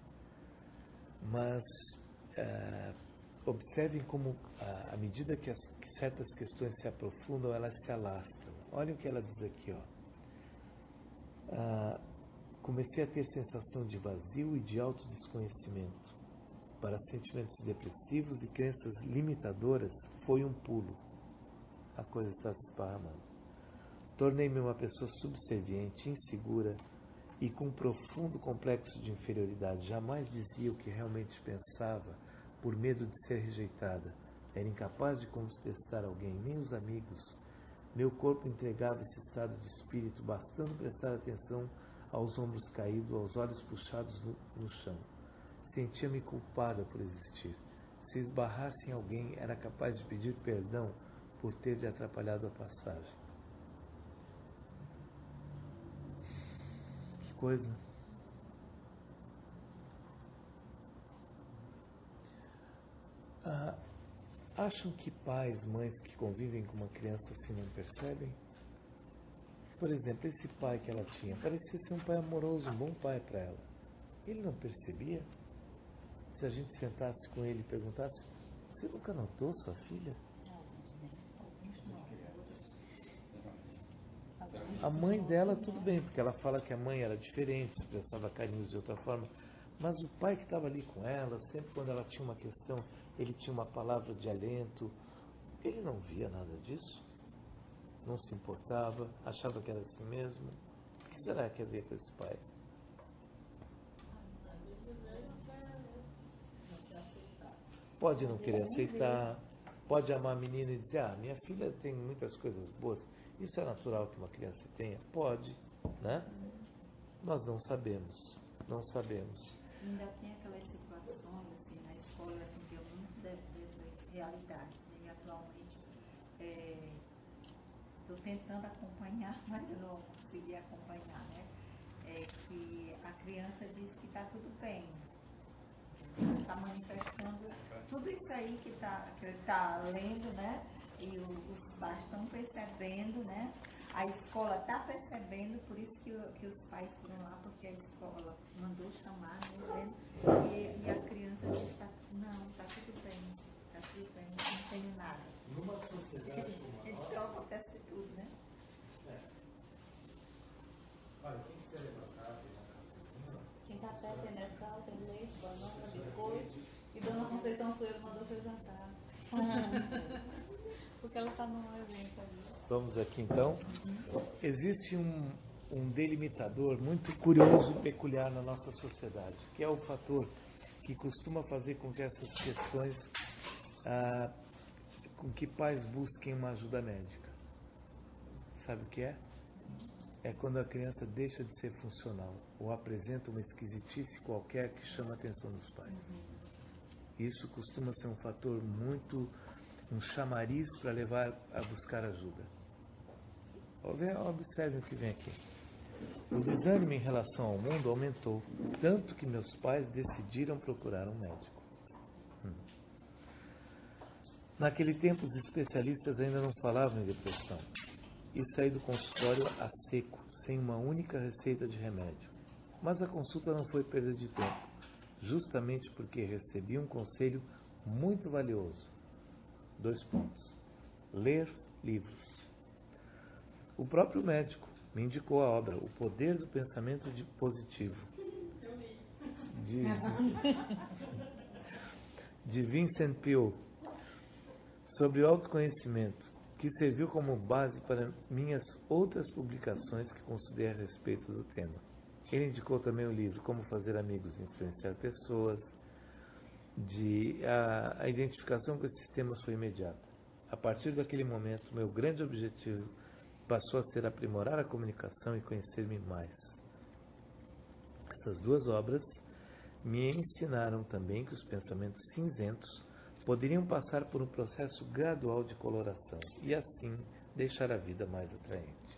Mas ah, observem como, ah, à medida que, as, que certas questões se aprofundam, elas se alastram. Olhem o que ela diz aqui, ó. Ah, comecei a ter sensação de vazio e de autodesconhecimento. Para sentimentos depressivos e crenças limitadoras, foi um pulo. A coisa está se esparramando. Tornei-me uma pessoa subserviente, insegura e com um profundo complexo de inferioridade. Jamais dizia o que realmente pensava, por medo de ser rejeitada. Era incapaz de contestar alguém, nem os amigos. Meu corpo entregava esse estado de espírito, bastando prestar atenção aos ombros caídos, aos olhos puxados no, no chão. Sentia-me culpada por existir. Se esbarrasse em alguém, era capaz de pedir perdão por ter lhe atrapalhado a passagem. Que coisa. Ah, acham que pais, mães que convivem com uma criança assim não percebem? Por exemplo, esse pai que ela tinha parecia ser um pai amoroso, um bom pai para ela. Ele não percebia? Se a gente sentasse com ele e perguntasse, você nunca notou sua filha? A mãe dela, tudo bem, porque ela fala que a mãe era diferente, expressava carinhos de outra forma, mas o pai que estava ali com ela, sempre quando ela tinha uma questão, ele tinha uma palavra de alento, ele não via nada disso, não se importava, achava que era assim mesmo. O que será que havia com esse pai? Pode não querer aceitar, pode amar a menina e dizer, ah, minha filha tem muitas coisas boas, isso é natural que uma criança tenha? Pode, né? Nós não sabemos, não sabemos. Ainda tem aquelas situações, assim, na escola, a gente vê muito dessas realidades, né? E atualmente estou é, tentando acompanhar, mas eu não consegui acompanhar, né? É que a criança diz que está tudo bem, está manifestando tudo isso aí que está que tá lendo, né? E o, os pais estão percebendo, né? A escola está percebendo, por isso que, que os pais foram lá, porque a escola mandou chamar, né? E, e a criança diz, tá, não, está tudo bem, está tudo bem, não tenho nada. Numa sociedade como a nossa... Então acontece tudo, né? É. Olha, quem quiser levantar, Quem tá perto tem Nescau, tem leite, banana, biscoito. E Dona Conceição Soeiro mandou seu jantar. Porque ela tá num evento ali. Vamos aqui então. Existe um, um delimitador muito curioso e peculiar na nossa sociedade, que é o fator que costuma fazer com que essas questões, ah, com que pais busquem uma ajuda médica. Sabe o que é? É quando a criança deixa de ser funcional ou apresenta uma esquisitice qualquer que chama a atenção dos pais. Isso costuma ser um fator muito, um chamariz para levar a buscar ajuda. Observe o que vem aqui. O desânimo em relação ao mundo aumentou, tanto que meus pais decidiram procurar um médico. Hum. Naquele tempo, os especialistas ainda não falavam em depressão. E saí do consultório a seco, sem uma única receita de remédio. Mas a consulta não foi perda de tempo, justamente porque recebi um conselho muito valioso. Dois pontos. Ler livros. O próprio médico me indicou a obra O Poder do Pensamento de Positivo, de, de Vincent Peale, sobre o autoconhecimento, que serviu como base para minhas outras publicações que considerei a respeito do tema. Ele indicou também o livro Como Fazer Amigos e Influenciar Pessoas. De, a, a identificação com esses temas foi imediata. A partir daquele momento, meu grande objetivo passou a ser aprimorar a comunicação e conhecer-me mais. Essas duas obras me ensinaram também que os pensamentos cinzentos poderiam passar por um processo gradual de coloração e assim deixar a vida mais atraente.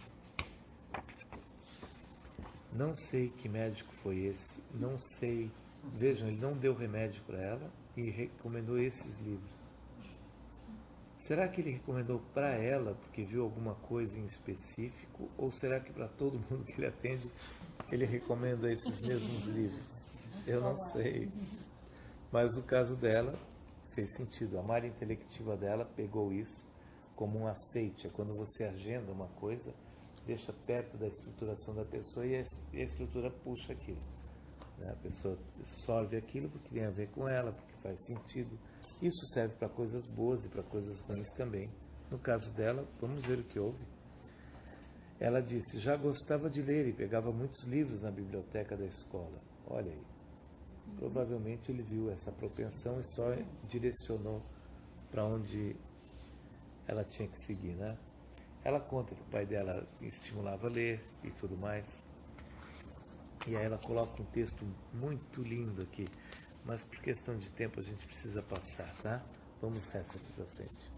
Não sei que médico foi esse, não sei. Vejam, ele não deu remédio para ela e recomendou esses livros. Será que ele recomendou para ela porque viu alguma coisa em específico? Ou será que para todo mundo que ele atende ele recomenda esses mesmos livros? Eu não sei. Mas no caso dela fez sentido. A malha intelectiva dela pegou isso como um aceite. É quando você agenda uma coisa, deixa perto da estruturação da pessoa e a estrutura puxa aquilo. A pessoa absorve aquilo porque tem a ver com ela, porque faz sentido. Isso serve para coisas boas e para coisas ruins também. No caso dela, vamos ver o que houve. Ela disse, já gostava de ler e pegava muitos livros na biblioteca da escola. Olha aí. Provavelmente ele viu essa propensão e só direcionou para onde ela tinha que seguir, né? Ela conta que o pai dela estimulava a ler e tudo mais. E aí ela coloca um texto muito lindo aqui, mas por questão de tempo a gente precisa passar, tá? Vamos reto aqui para frente.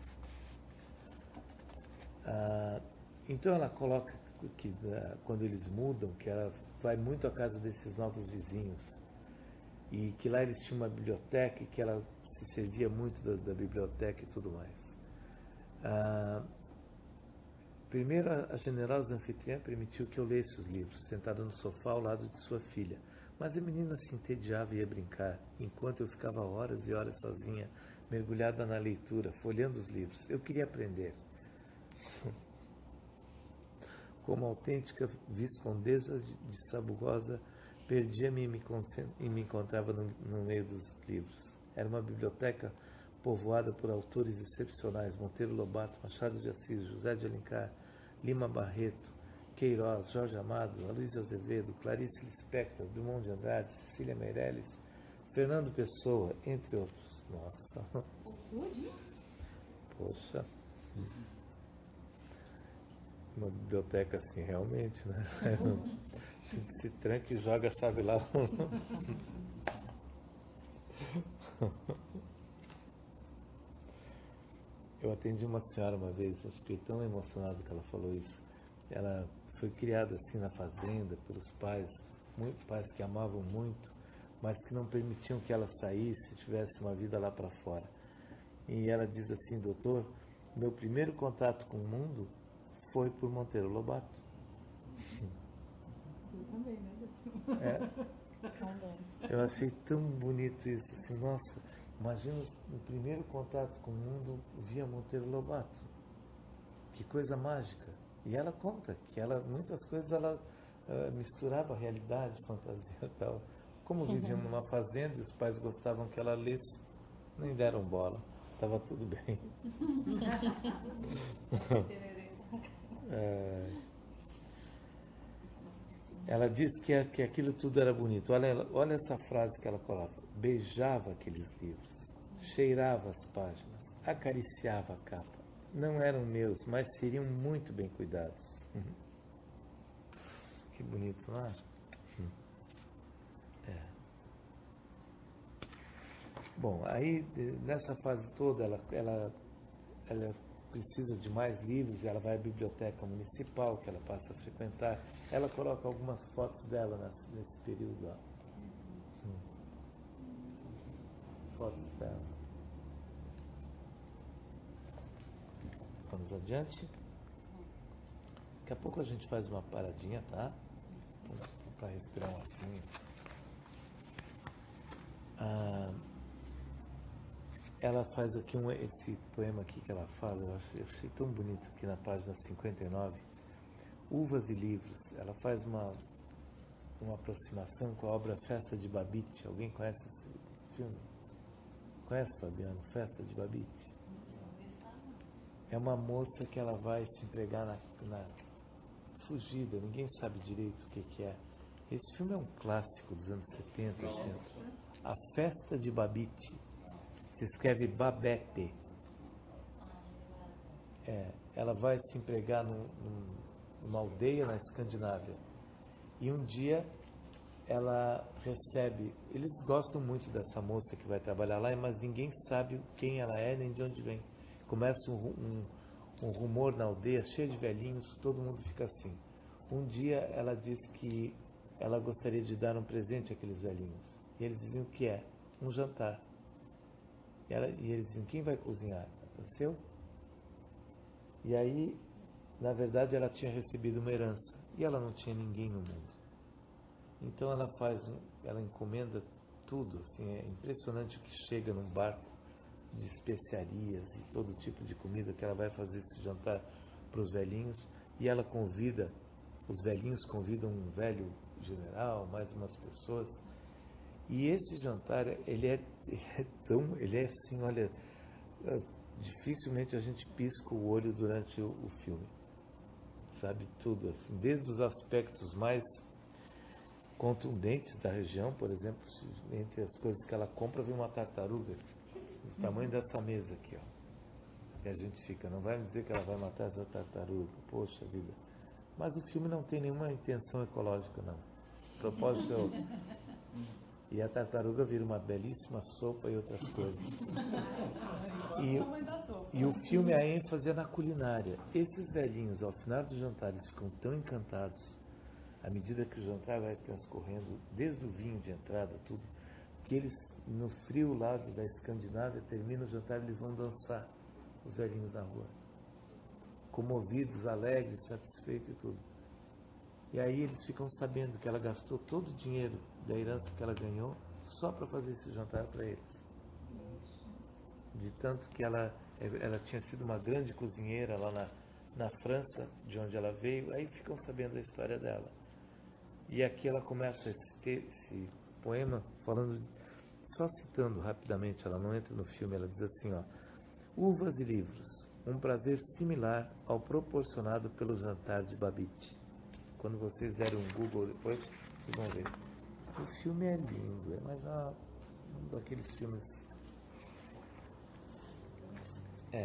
Ah, então ela coloca que ah, quando eles mudam, que ela vai muito à casa desses novos vizinhos e que lá eles tinham uma biblioteca e que ela se servia muito da, da biblioteca e tudo mais. Ah, Primeiro, a generosa anfitriã permitiu que eu lesse os livros, sentada no sofá ao lado de sua filha. Mas a menina se entediava e ia brincar, enquanto eu ficava horas e horas sozinha, mergulhada na leitura, folheando os livros. Eu queria aprender. Como autêntica viscondesa de Sabugosa, perdia-me e me encontrava no, no meio dos livros. Era uma biblioteca povoada por autores excepcionais, Monteiro Lobato, Machado de Assis, José de Alencar, Lima Barreto, Queiroz, Jorge Amado, Aloysio Azevedo, Clarice Lispector, Drummond de Andrade, Cecília Meirelles, Fernando Pessoa, entre outros. Nossa. Poxa. Uma biblioteca assim, realmente, né? Se, se tranca e joga a chave lá. Eu atendi uma senhora uma vez, eu fiquei tão emocionado que ela falou isso. Ela foi criada assim na fazenda pelos pais, muito, pais que amavam muito, mas que não permitiam que ela saísse, tivesse uma vida lá para fora. E ela diz assim, doutor, meu primeiro contato com o mundo foi por Monteiro Lobato. Eu também, né? É. Eu achei tão bonito isso, assim, nossa. Imagina o primeiro contato com o mundo via Monteiro Lobato. Que coisa mágica. E ela conta que ela, muitas coisas ela uh, misturava realidade, fantasia e tal. Como viviam numa fazenda e os pais gostavam que ela lesse, nem deram bola. Estava tudo bem. é, ela disse que, que aquilo tudo era bonito. Olha, olha essa frase que ela coloca. Beijava aqueles livros, cheirava as páginas, acariciava a capa. Não eram meus, mas seriam muito bem cuidados. Que bonito, não é? É. Bom, aí nessa fase toda ela, ela, ela precisa de mais livros e ela vai à biblioteca municipal que ela passa a frequentar. Ela coloca algumas fotos dela nesse, nesse período lá. Hum. Fotos dela. Vamos adiante. Daqui a pouco a gente faz uma paradinha, tá? Para respirar um pouquinho. Ah, ela faz aqui um, esse poema aqui que ela fala, eu achei, eu achei tão bonito aqui na página cinquenta e nove, Uvas e Livros. Ela faz uma, uma aproximação com a obra Festa de Babette. Alguém conhece esse filme? Conhece, Fabiano? Festa de Babette? É uma moça que ela vai se empregar na, na fugida, ninguém sabe direito o que, que é. Esse filme é um clássico dos anos setenta, oitenta. A Festa de Babette. Se escreve Babette. É, ela vai se empregar num, num, numa aldeia na Escandinávia. E um dia ela recebe... Eles gostam muito dessa moça que vai trabalhar lá, mas ninguém sabe quem ela é nem de onde vem. Começa um, um, um rumor na aldeia, cheio de velhinhos, todo mundo fica assim. Um dia ela diz que ela gostaria de dar um presente àqueles velhinhos. E eles diziam o que é? Um jantar. E, ela, e eles diziam, quem vai cozinhar? O seu? E aí, na verdade, ela tinha recebido uma herança. E ela não tinha ninguém no mundo. Então ela faz, um, ela encomenda tudo. Assim, é impressionante o que chega num barco de especiarias e todo tipo de comida que ela vai fazer esse jantar para os velhinhos. E ela convida, os velhinhos convidam um velho general, mais umas pessoas. E esse jantar, ele é, é tão, ele é assim, olha, dificilmente a gente pisca o olho durante o, o filme. Sabe, tudo assim, desde os aspectos mais contundentes da região, por exemplo, entre as coisas que ela compra, vem uma tartaruga, do tamanho dessa mesa aqui, ó. E a gente fica, não vai me dizer que ela vai matar essa tartaruga, poxa vida. Mas o filme não tem nenhuma intenção ecológica, não. O propósito é outro. E a tartaruga vira uma belíssima sopa e outras coisas. E, e o filme, a ênfase é na culinária. Esses velhinhos, ao final do jantar, eles ficam tão encantados, à medida que o jantar vai transcorrendo, desde o vinho de entrada, tudo, que eles, no frio lado da Escandinávia, termina o jantar, eles vão dançar, os velhinhos na rua. Comovidos, alegres, satisfeitos e tudo. E aí eles ficam sabendo que ela gastou todo o dinheiro da herança que ela ganhou só para fazer esse jantar para eles. De tanto que ela, ela tinha sido uma grande cozinheira lá na, na França, de onde ela veio, aí ficam sabendo a história dela. E aqui ela começa esse, esse poema falando, só citando rapidamente, ela não entra no filme, ela diz assim, ó, Uvas e livros, um prazer similar ao proporcionado pelo jantar de Babette. Quando vocês derem um Google depois, vocês vão ver. O filme é lindo, é mais uma, um daqueles filmes. É.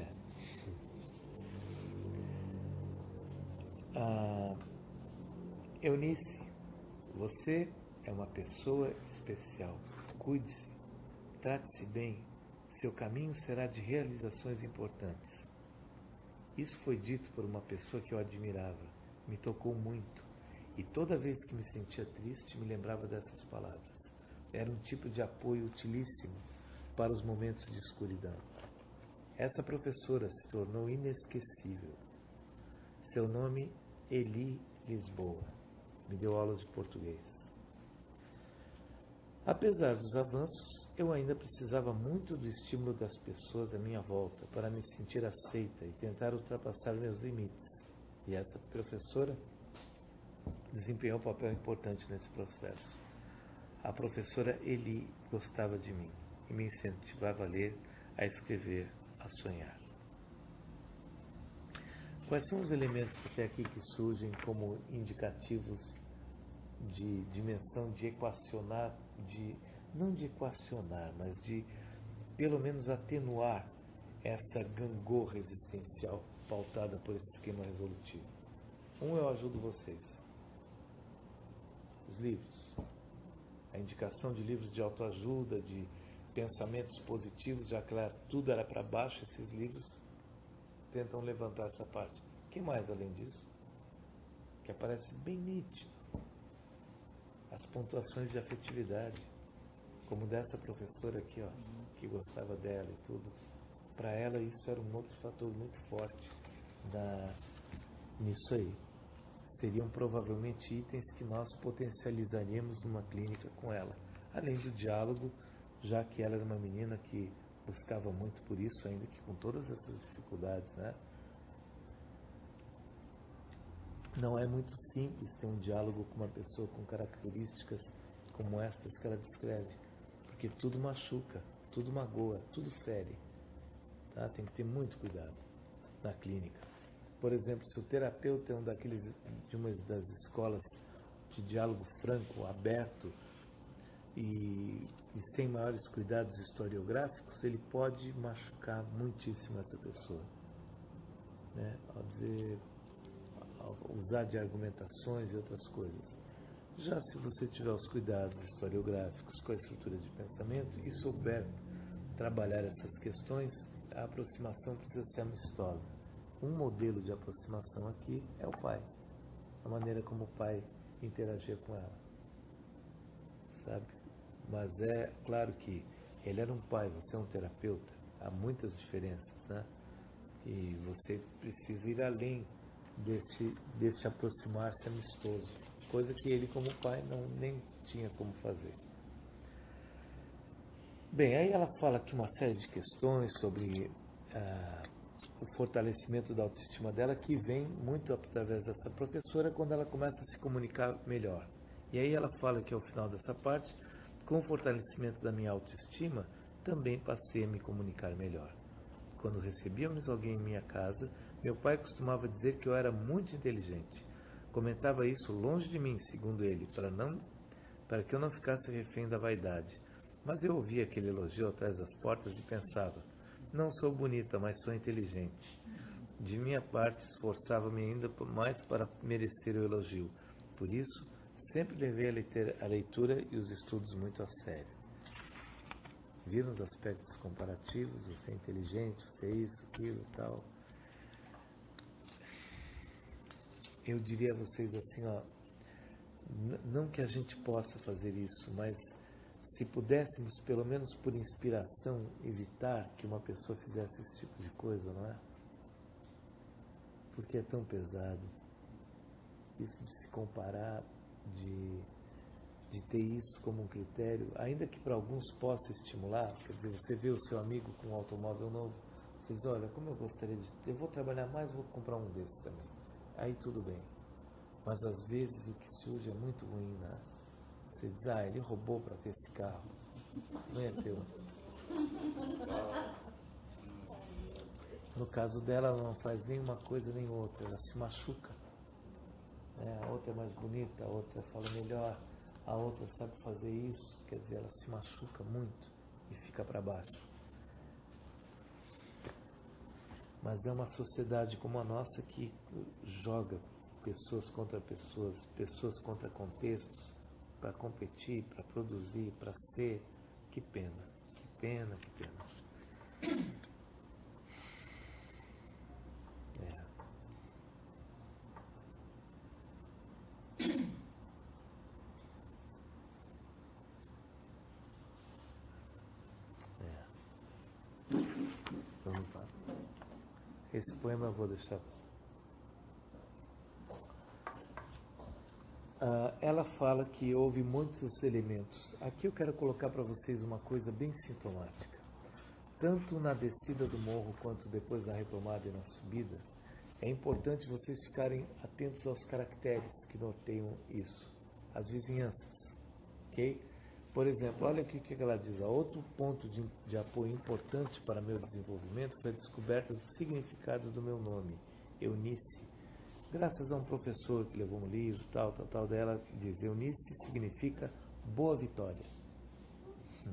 Ah, Eunice, você é uma pessoa especial. Cuide-se, trate-se bem. Seu caminho será de realizações importantes. Isso foi dito por uma pessoa que eu admirava. Me tocou muito. E toda vez que me sentia triste, me lembrava dessas palavras. Era um tipo de apoio utilíssimo para os momentos de escuridão. Essa professora se tornou inesquecível. Seu nome, Eli Lisboa. Me deu aulas de português. Apesar dos avanços, eu ainda precisava muito do estímulo das pessoas à minha volta para me sentir aceita e tentar ultrapassar meus limites. E essa professora desempenhou um papel importante nesse processo. A professora Eli gostava de mim e me incentivava a ler, a escrever, a sonhar. Quais são os elementos até aqui que surgem como indicativos de dimensão, de equacionar, de não de equacionar, mas de pelo menos atenuar essa gangorra existencial pautada por esse esquema resolutivo? Um, eu ajudo vocês. Os livros. A indicação de livros de autoajuda, de pensamentos positivos, já que lá tudo era para baixo, esses livros tentam levantar essa parte. O que mais além disso? Que aparece bem nítido. As pontuações de afetividade, como dessa professora aqui, ó, que gostava dela e tudo. Para ela isso era um outro fator muito forte da, nisso aí. Seriam provavelmente itens que nós potencializaríamos numa clínica com ela. Além do diálogo, já que ela era uma menina que buscava muito por isso, ainda que com todas essas dificuldades, né? Não é muito simples ter um diálogo com uma pessoa com características como estas que ela descreve, porque tudo machuca, tudo magoa, tudo fere, tá? Tem que ter muito cuidado na clínica. Por exemplo, se o terapeuta é um daqueles de uma das escolas de diálogo franco, aberto e, e sem maiores cuidados historiográficos, ele pode machucar muitíssimo essa pessoa, né? Ao dizer, ao usar de argumentações e outras coisas. Já se você tiver os cuidados historiográficos com a estrutura de pensamento e souber trabalhar essas questões, a aproximação precisa ser amistosa. Um modelo de aproximação aqui é o pai, a maneira como o pai interagia com ela, sabe? Mas é claro que ele era um pai, você é um terapeuta, há muitas diferenças, né? E você precisa ir além deste, deste aproximar-se amistoso, coisa que ele como pai não, nem tinha como fazer. Bem, aí ela fala aqui uma série de questões sobre ah, o fortalecimento da autoestima dela, que vem muito através dessa professora quando ela começa a se comunicar melhor. E aí ela fala que ao final dessa parte, com o fortalecimento da minha autoestima, também passei a me comunicar melhor. Quando recebíamos alguém em minha casa, meu pai costumava dizer que eu era muito inteligente. Comentava isso longe de mim, segundo ele, para, não, para que eu não ficasse refém da vaidade. Mas eu ouvia aquele elogio atrás das portas e pensava, não sou bonita, mas sou inteligente. De minha parte, esforçava-me ainda mais para merecer o elogio. Por isso, sempre levei a leitura e os estudos muito a sério. Viram os aspectos comparativos, você é inteligente, você é isso, aquilo e tal. Eu diria a vocês assim, ó, não que a gente possa fazer isso, mas se pudéssemos, pelo menos por inspiração, evitar que uma pessoa fizesse esse tipo de coisa, não é? Porque é tão pesado. Isso de se comparar, de, de ter isso como um critério, ainda que para alguns possa estimular, quer dizer, você vê o seu amigo com um automóvel novo, você diz, olha, como eu gostaria de... Eu vou trabalhar mais, vou comprar um desses também. Aí tudo bem. Mas às vezes o que surge é muito ruim, né? Você diz, ah, ele roubou para ter esse carro. Não é teu. No caso dela, ela não faz nem uma coisa nem outra, ela se machuca. É, a outra é mais bonita, a outra fala melhor, a outra sabe fazer isso, quer dizer, ela se machuca muito e fica para baixo. Mas é uma sociedade como a nossa que joga pessoas contra pessoas, pessoas contra contextos, para competir, para produzir, para ser. Que pena, que pena, que pena. É. É. Vamos lá. Esse poema eu vou deixar. Uh, ela fala que houve muitos elementos. Aqui eu quero colocar para vocês uma coisa bem sintomática. Tanto na descida do morro quanto depois da retomada e na subida, é importante vocês ficarem atentos aos caracteres que norteiam isso, as vizinhanças, ok? Por exemplo, olha aqui o que ela diz. Outro ponto de, de apoio importante para meu desenvolvimento foi a descoberta do significado do meu nome, Eunice. Graças a um professor que levou um livro, tal, tal, tal, dela, diz, Eunice significa boa vitória. Hum.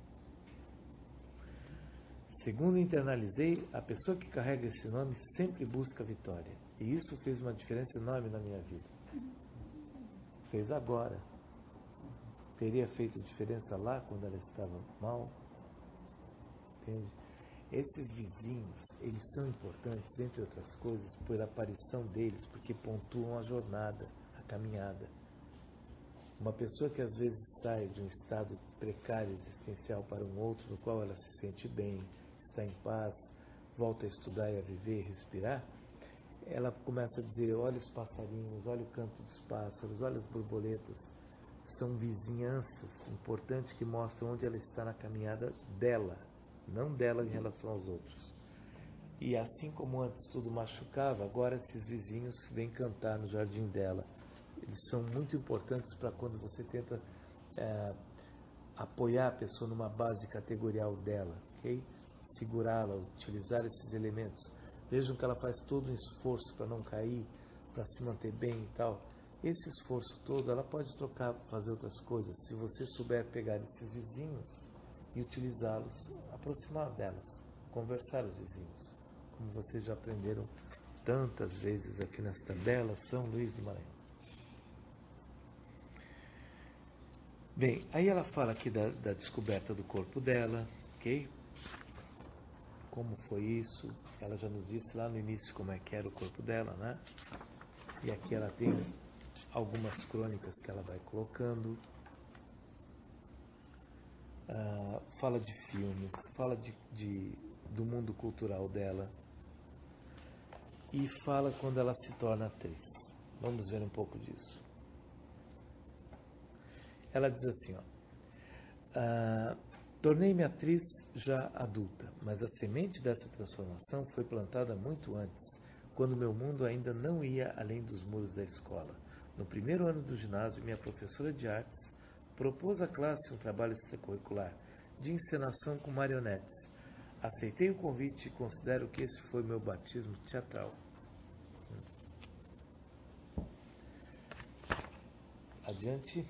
Segundo internalizei, a pessoa que carrega esse nome sempre busca vitória. E isso fez uma diferença enorme na minha vida. Fez agora. Teria feito diferença lá, quando ela estava mal. Entende? Esses vizinhos, eles são importantes, entre outras coisas, por aparição deles, porque pontuam a jornada, a caminhada. Uma pessoa que às vezes sai de um estado precário existencial para um outro, no qual ela se sente bem, está em paz, volta a estudar e a viver e respirar, ela começa a dizer, olha os passarinhos, olha o canto dos pássaros, olha as borboletas. São vizinhanças importantes que mostram onde ela está na caminhada dela, não dela em relação aos outros. E assim como antes tudo machucava, agora esses vizinhos vêm cantar no jardim dela. Eles são muito importantes para quando você tenta é, apoiar a pessoa numa base categorial dela, ok? Segurá-la, utilizar esses elementos. Vejam que ela faz todo um esforço para não cair, para se manter bem e tal. Esse esforço todo, ela pode trocar, fazer outras coisas. Se você souber pegar esses vizinhos e utilizá-los, aproximar delas, conversar os vizinhos. Como vocês já aprenderam tantas vezes aqui nesta bela São Luís do Maranhão. Bem, aí ela fala aqui da, da descoberta do corpo dela, ok? Como foi isso? Ela já nos disse lá no início como é que era o corpo dela, né? E aqui ela tem algumas crônicas que ela vai colocando. Uh, fala de filmes, fala de, de, do mundo cultural dela. E fala quando ela se torna atriz. Vamos ver um pouco disso. Ela diz assim, ó. Uh, Tornei-me atriz já adulta, mas a semente dessa transformação foi plantada muito antes, quando meu mundo ainda não ia além dos muros da escola. No primeiro ano do ginásio, minha professora de artes propôs à classe um trabalho extracurricular de encenação com marionetes. Aceitei o convite e considero que esse foi meu batismo teatral. Adiante.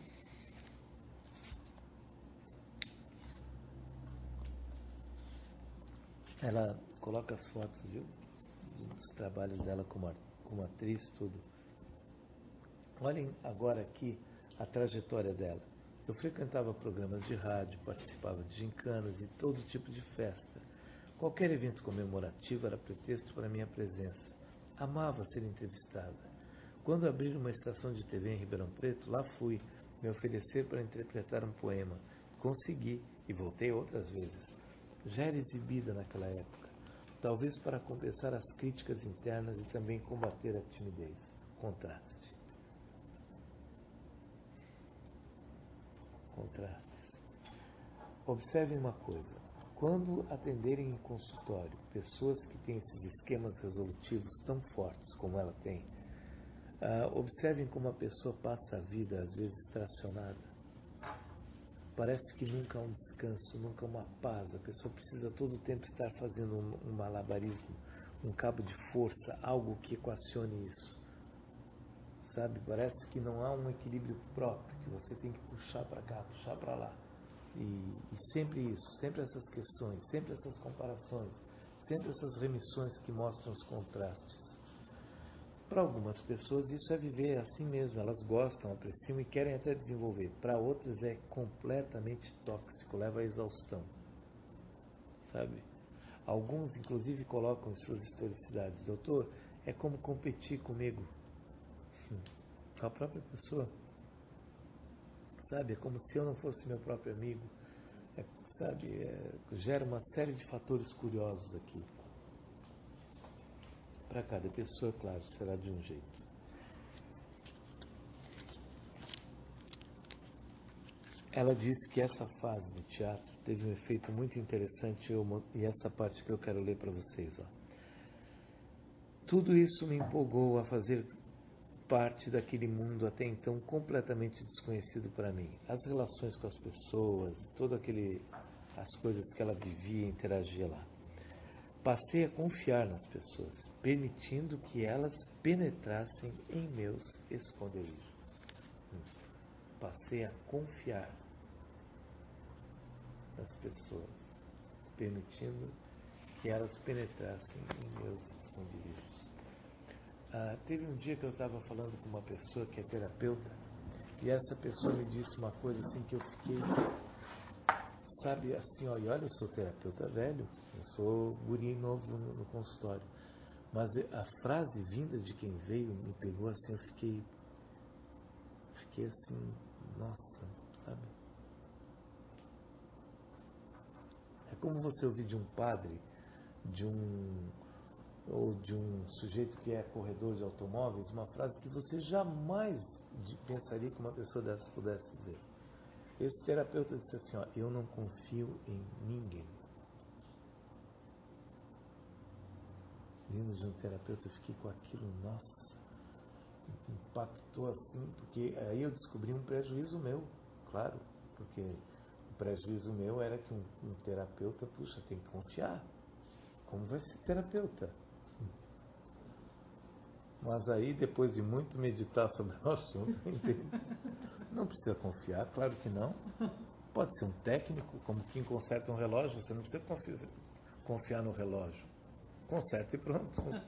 Ela coloca as fotos, viu, dos trabalhos dela como, como atriz, tudo. Olhem agora aqui a trajetória dela. Eu frequentava programas de rádio, participava de gincanas e todo tipo de festa. Qualquer evento comemorativo era pretexto para minha presença. Amava ser entrevistada. Quando abriram uma estação de T V em Ribeirão Preto, lá fui me oferecer para interpretar um poema. Consegui e voltei outras vezes. Já era exibida naquela época, talvez para compensar as críticas internas e também combater a timidez. Contraste. Contrastes. Observem uma coisa. Quando atenderem em consultório pessoas que têm esses esquemas resolutivos tão fortes como ela tem, uh, observem como a pessoa passa a vida, às vezes, tracionada. Parece que nunca há um descanso, nunca uma paz. A pessoa precisa todo o tempo estar fazendo um, um malabarismo, um cabo de força, algo que equacione isso. Sabe? Parece que não há um equilíbrio próprio, que você tem que puxar para cá, puxar para lá. E, e sempre isso, sempre essas questões, sempre essas comparações, sempre essas remissões que mostram os contrastes. Para algumas pessoas isso é viver assim mesmo, elas gostam, apreciam e querem até desenvolver. Para outras é completamente tóxico, leva à exaustão. Sabe? Alguns inclusive colocam em suas historicidades: doutor, é como competir comigo. Hum, com a própria pessoa. Sabe? É como se eu não fosse meu próprio amigo. É, sabe? É, gera uma série de fatores curiosos aqui. Para cada pessoa, claro, será de um jeito. Ela disse que essa fase do teatro teve um efeito muito interessante e essa parte que eu quero ler para vocês. Ó. Tudo isso me empolgou a fazer parte daquele mundo até então completamente desconhecido para mim. As relações com as pessoas, todas aquele, as coisas que ela vivia e interagia lá. Passei a confiar nas pessoas, permitindo que elas penetrassem em meus esconderijos. Passei a confiar nas pessoas, permitindo que elas penetrassem em meus esconderijos. Ah, teve um dia que eu estava falando com uma pessoa que é terapeuta e essa pessoa me disse uma coisa assim que eu fiquei, sabe, assim, ó, e olha, eu sou terapeuta velho, eu sou guri novo no, no consultório, mas a frase vinda de quem veio me pegou assim, eu fiquei, fiquei assim, nossa, sabe? É como você ouvir de um padre, de um ou de um sujeito que é corredor de automóveis, uma frase que você jamais pensaria que uma pessoa dessa pudesse dizer. Esse terapeuta disse assim, ó, eu não confio em ninguém. vindo de um terapeuta, eu fiquei com aquilo, nossa, impactou assim, porque aí eu descobri um prejuízo meu, claro, porque o prejuízo meu era que um, um terapeuta, puxa, tem que confiar. Como vai ser terapeuta? Mas aí, depois de muito meditar sobre o assunto, eu entendi. Não precisa confiar, claro que não. Pode ser um técnico, como quem conserta um relógio, você não precisa confiar, confiar no relógio. Conserta e pronto. Professor,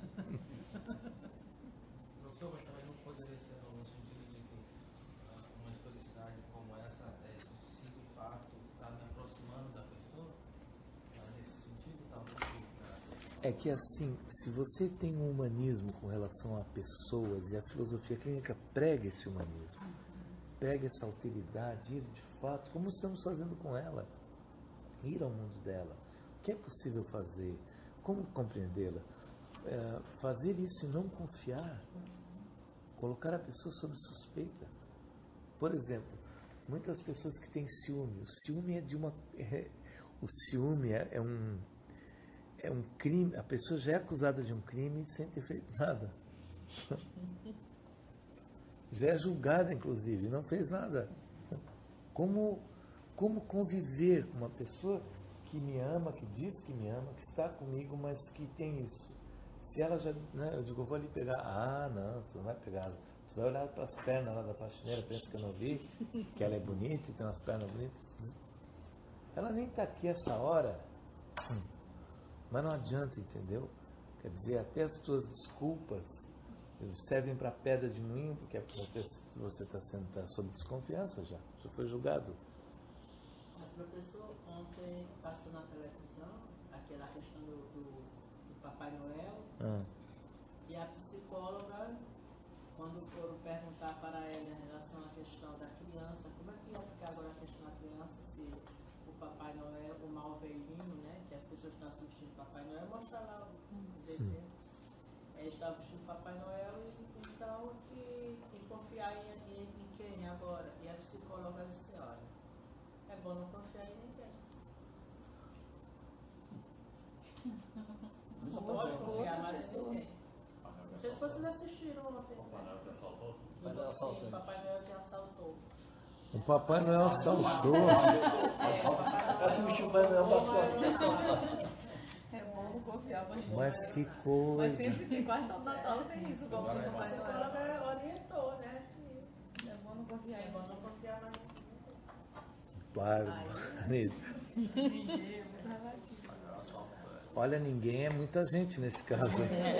mas também não poderia ser no sentido de que uh, uma historicidade como essa, é, se de fato está me aproximando da pessoa, uh, nesse sentido, talvez que... É que assim, se você tem um humanismo com relação a pessoas, e a filosofia clínica prega esse humanismo, prega essa alteridade, ir de fato, como estamos fazendo com ela, ir ao mundo dela, o que é possível fazer, como compreendê-la, é, fazer isso e não confiar, colocar a pessoa sob suspeita. Por exemplo, muitas pessoas que têm ciúme, o ciúme é de uma... É, o ciúme é, é um... É um crime, a pessoa já é acusada de um crime sem ter feito nada. Já é julgada, inclusive, não fez nada. Como, como conviver com uma pessoa que me ama, que diz que me ama, que está comigo, mas que tem isso? Se ela já, né, eu digo, eu vou ali pegar, ah, não, você não vai pegar. Você vai olhar para as pernas lá da faxineira, pensa que eu não vi, que ela é bonita e tem umas pernas bonitas. Ela nem está aqui essa hora. Mas não adianta, entendeu? Quer dizer, até as suas desculpas servem para pedra de moinho, porque você está sendo tá sob desconfiança já. Você foi julgado. Mas, professor, ontem passou na televisão aquela questão do, do, do Papai Noel, Ah. e a psicóloga, quando foram perguntar para ela em relação à questão da criança, como é que ia ficar agora a questão da criança, se o Papai Noel, o malvelhinho, né, que as pessoas estão assistindo Papai Noel, mostra lá o desenho. Eles estavam assistindo Papai Noel, e então que, que confiar em, em, em quem agora? E a psicóloga disse, olha, é bom não confiar em ninguém. Não pode confiar mais em ninguém. Não sei se vocês assistiram ontem. Papai Noel que assaltou? Sim, Papai Noel que assaltou. O Papai Noel assaltou. É bom não confiar mais ninguém. Mas que coisa. Mas sempre tem, quase todo Natal tem isso, como A o Papai Noel. psicóloga orientou, né? É bom não confiar É em bom ninguém. não confiar mais em ninguém. Barbaridade. Ninguém é muito relativo. Olha, ninguém é muita gente nesse caso.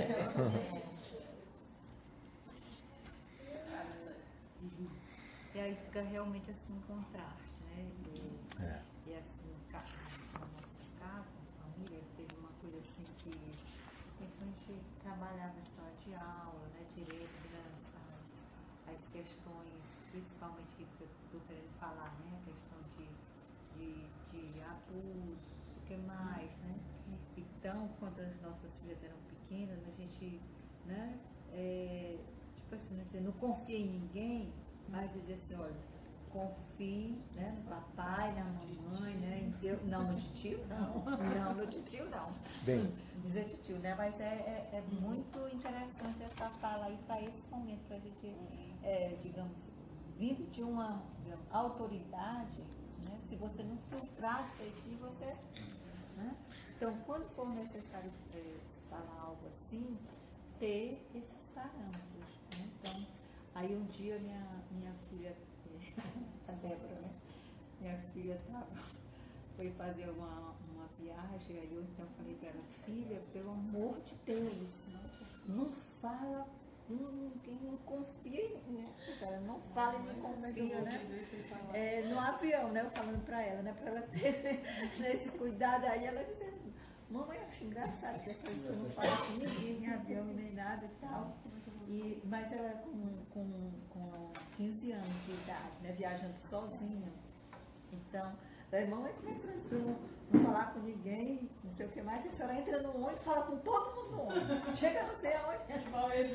E aí fica realmente assim um contraste, né? E, É. e assim, na nossa casa, família, teve uma coisa assim que a gente trabalhava em sala de aula, né? Direito, criança, as questões, principalmente que eu estou querendo falar, né? A questão de, de, de abuso, o que mais, né? Então, quando as nossas filhas eram pequenas, a gente, né? É, tipo assim, não, não confia em ninguém, mas dizia assim, olha, confie, né, no papai, na mamãe, né, em Deus, não no tio, não, não no tio, não. Bem. Dizer tio, né, mas é, é, é muito interessante essa fala aí para esse momento, para a gente, é, digamos, vindo de uma digamos, autoridade, né, se você não filtrar isso aí, você, né, então quando for necessário é, falar algo assim, ter esses parâmetros, né, então, aí um dia minha, minha filha, a Débora, né? Minha filha tava, foi fazer uma, uma viagem, aí eu então falei para ela, filha, pelo amor de Deus, não, não fala com ninguém, não confia em mim, né? Ela não fala e não confia, né? É, no avião, né? Eu falando para ela, né? Para ela ter esse cuidado, aí ela disse assim, mamãe, eu acho engraçado, você não fala com ninguém em avião nem nada e tal. E, mas ela com, com, com quinze anos de idade, né, viajando sozinha. Então, a mamãe, como é que nós vamos não falar com ninguém, não sei o que mais, a senhora entra no ônibus e fala com todo mundo no ônibus. Chega não sei aonde.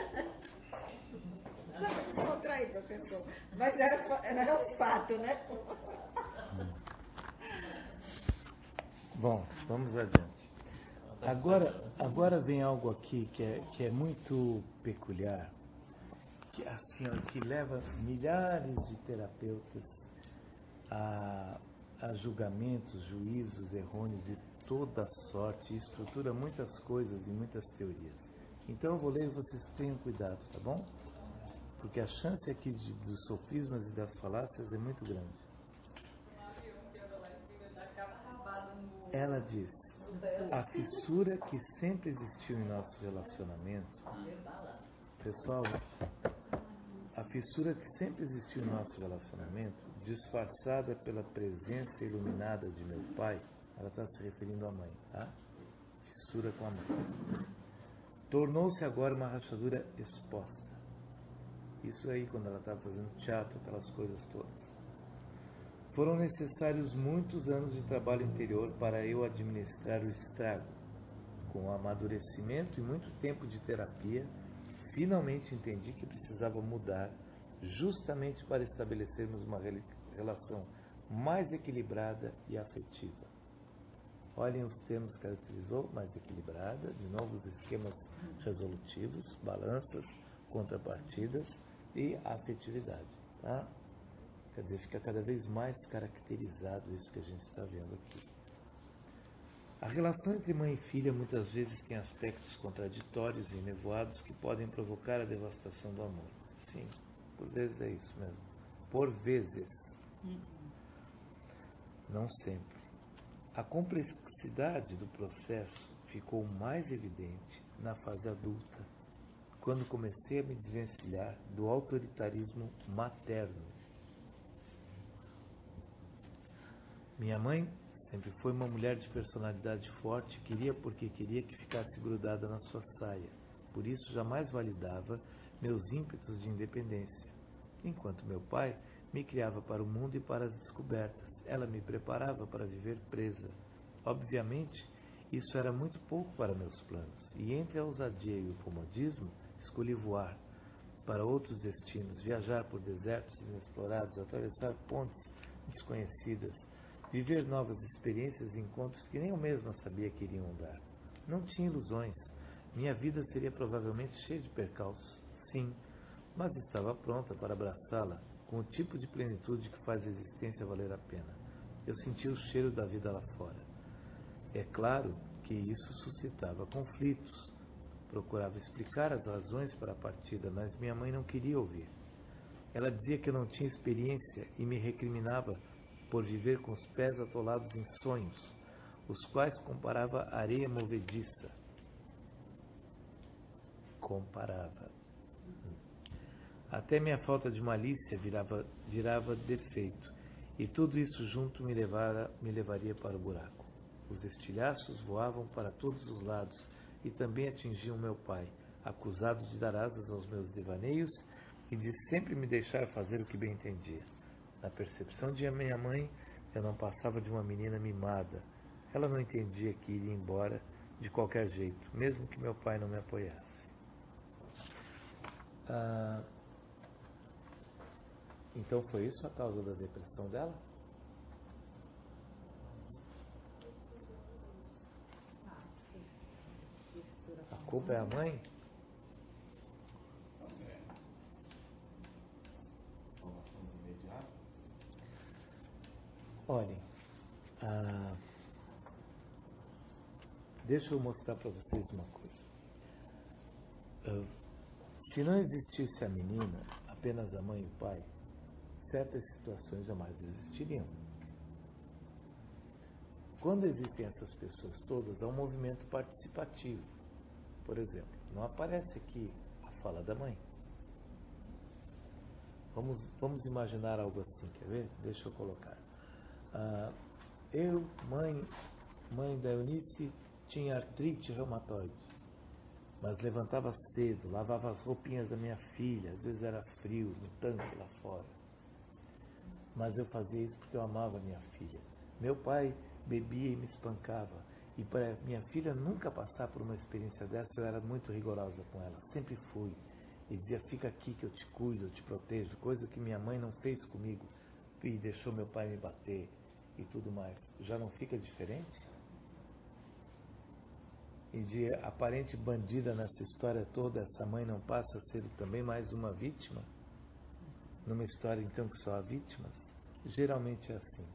Não, descontrair, professor. Mas era, era um fato, né? Bom, vamos adiante. Agora, agora vem algo aqui que é, que é muito peculiar, que, assim, ó, que leva milhares de terapeutas a, a julgamentos, juízos errôneos de toda sorte, e estrutura muitas coisas e muitas teorias. Então eu vou ler e vocês tenham cuidado, tá bom? Porque a chance aqui de, dos sofismas e das falácias é muito grande. Ela diz: a fissura que sempre existiu em nosso relacionamento, pessoal, a fissura que sempre existiu em nosso relacionamento, disfarçada pela presença iluminada de meu pai, ela está se referindo à mãe, tá? Fissura com a mãe. Tornou-se agora uma rachadura exposta. Isso aí quando ela estava fazendo teatro, aquelas coisas todas. Foram necessários muitos anos de trabalho interior para eu administrar o estrago. Com o amadurecimento e muito tempo de terapia, finalmente entendi que precisava mudar, justamente para estabelecermos uma relação mais equilibrada e afetiva. Olhem os termos que ela utilizou: mais equilibrada, de novo os esquemas resolutivos, balanças, contrapartidas e afetividade, tá? Quer dizer, fica cada vez mais caracterizado isso que a gente está vendo aqui. A relação entre mãe e filha muitas vezes tem aspectos contraditórios e enevoados que podem provocar a devastação do amor. Sim, por vezes é isso mesmo. Por vezes. Não sempre. A complexidade do processo ficou mais evidente na fase adulta, quando comecei a me desvencilhar do autoritarismo materno. Minha mãe sempre foi uma mulher de personalidade forte, queria porque queria que ficasse grudada na sua saia. Por isso jamais validava meus ímpetos de independência. Enquanto meu pai me criava para o mundo e para as descobertas, ela me preparava para viver presa. Obviamente, isso era muito pouco para meus planos, e entre a ousadia e o comodismo, escolhi voar para outros destinos, viajar por desertos inexplorados, atravessar pontes desconhecidas, viver novas experiências e encontros que nem eu mesma sabia que iriam dar. Não tinha ilusões. Minha vida seria provavelmente cheia de percalços, sim, mas estava pronta para abraçá-la com o tipo de plenitude que faz a existência valer a pena. Eu sentia o cheiro da vida lá fora. É claro que isso suscitava conflitos. Procurava explicar as razões para a partida, mas minha mãe não queria ouvir. Ela dizia que eu não tinha experiência e me recriminava por viver com os pés atolados em sonhos, os quais comparava à areia movediça. Comparava. Até minha falta de malícia virava, virava defeito, e tudo isso junto me, levara, me levaria para o buraco. Os estilhaços voavam para todos os lados e também atingiam meu pai, acusado de dar asas aos meus devaneios e de sempre me deixar fazer o que bem entendia. Na percepção de minha mãe, eu não passava de uma menina mimada. Ela não entendia que iria embora de qualquer jeito, mesmo que meu pai não me apoiasse. Ah, então foi isso a causa da depressão dela? A culpa é a mãe? Olhem, ah, deixa eu mostrar para vocês uma coisa. Ah, se não existisse a menina, apenas a mãe e o pai, certas situações jamais existiriam. Quando existem essas pessoas todas, há um movimento participativo. Por exemplo, não aparece aqui a fala da mãe. Vamos, vamos imaginar algo assim, quer ver? Deixa eu colocar. Ah, eu, mãe, mãe da Eunice, tinha artrite reumatoide, mas levantava cedo, lavava as roupinhas da minha filha, às vezes era frio, no tanque lá fora. Mas eu fazia isso porque eu amava minha filha. Meu pai bebia e me espancava, e para minha filha nunca passar por uma experiência dessa, eu era muito rigorosa com ela, sempre fui. E dizia: fica aqui que eu te cuido, eu te protejo, coisa que minha mãe não fez comigo e deixou meu pai me bater e tudo mais. Já não fica diferente? e de aparente bandida nessa história toda, essa mãe não passa a ser também mais uma vítima? Numa história, então, que só há vítimas? Geralmente é assim.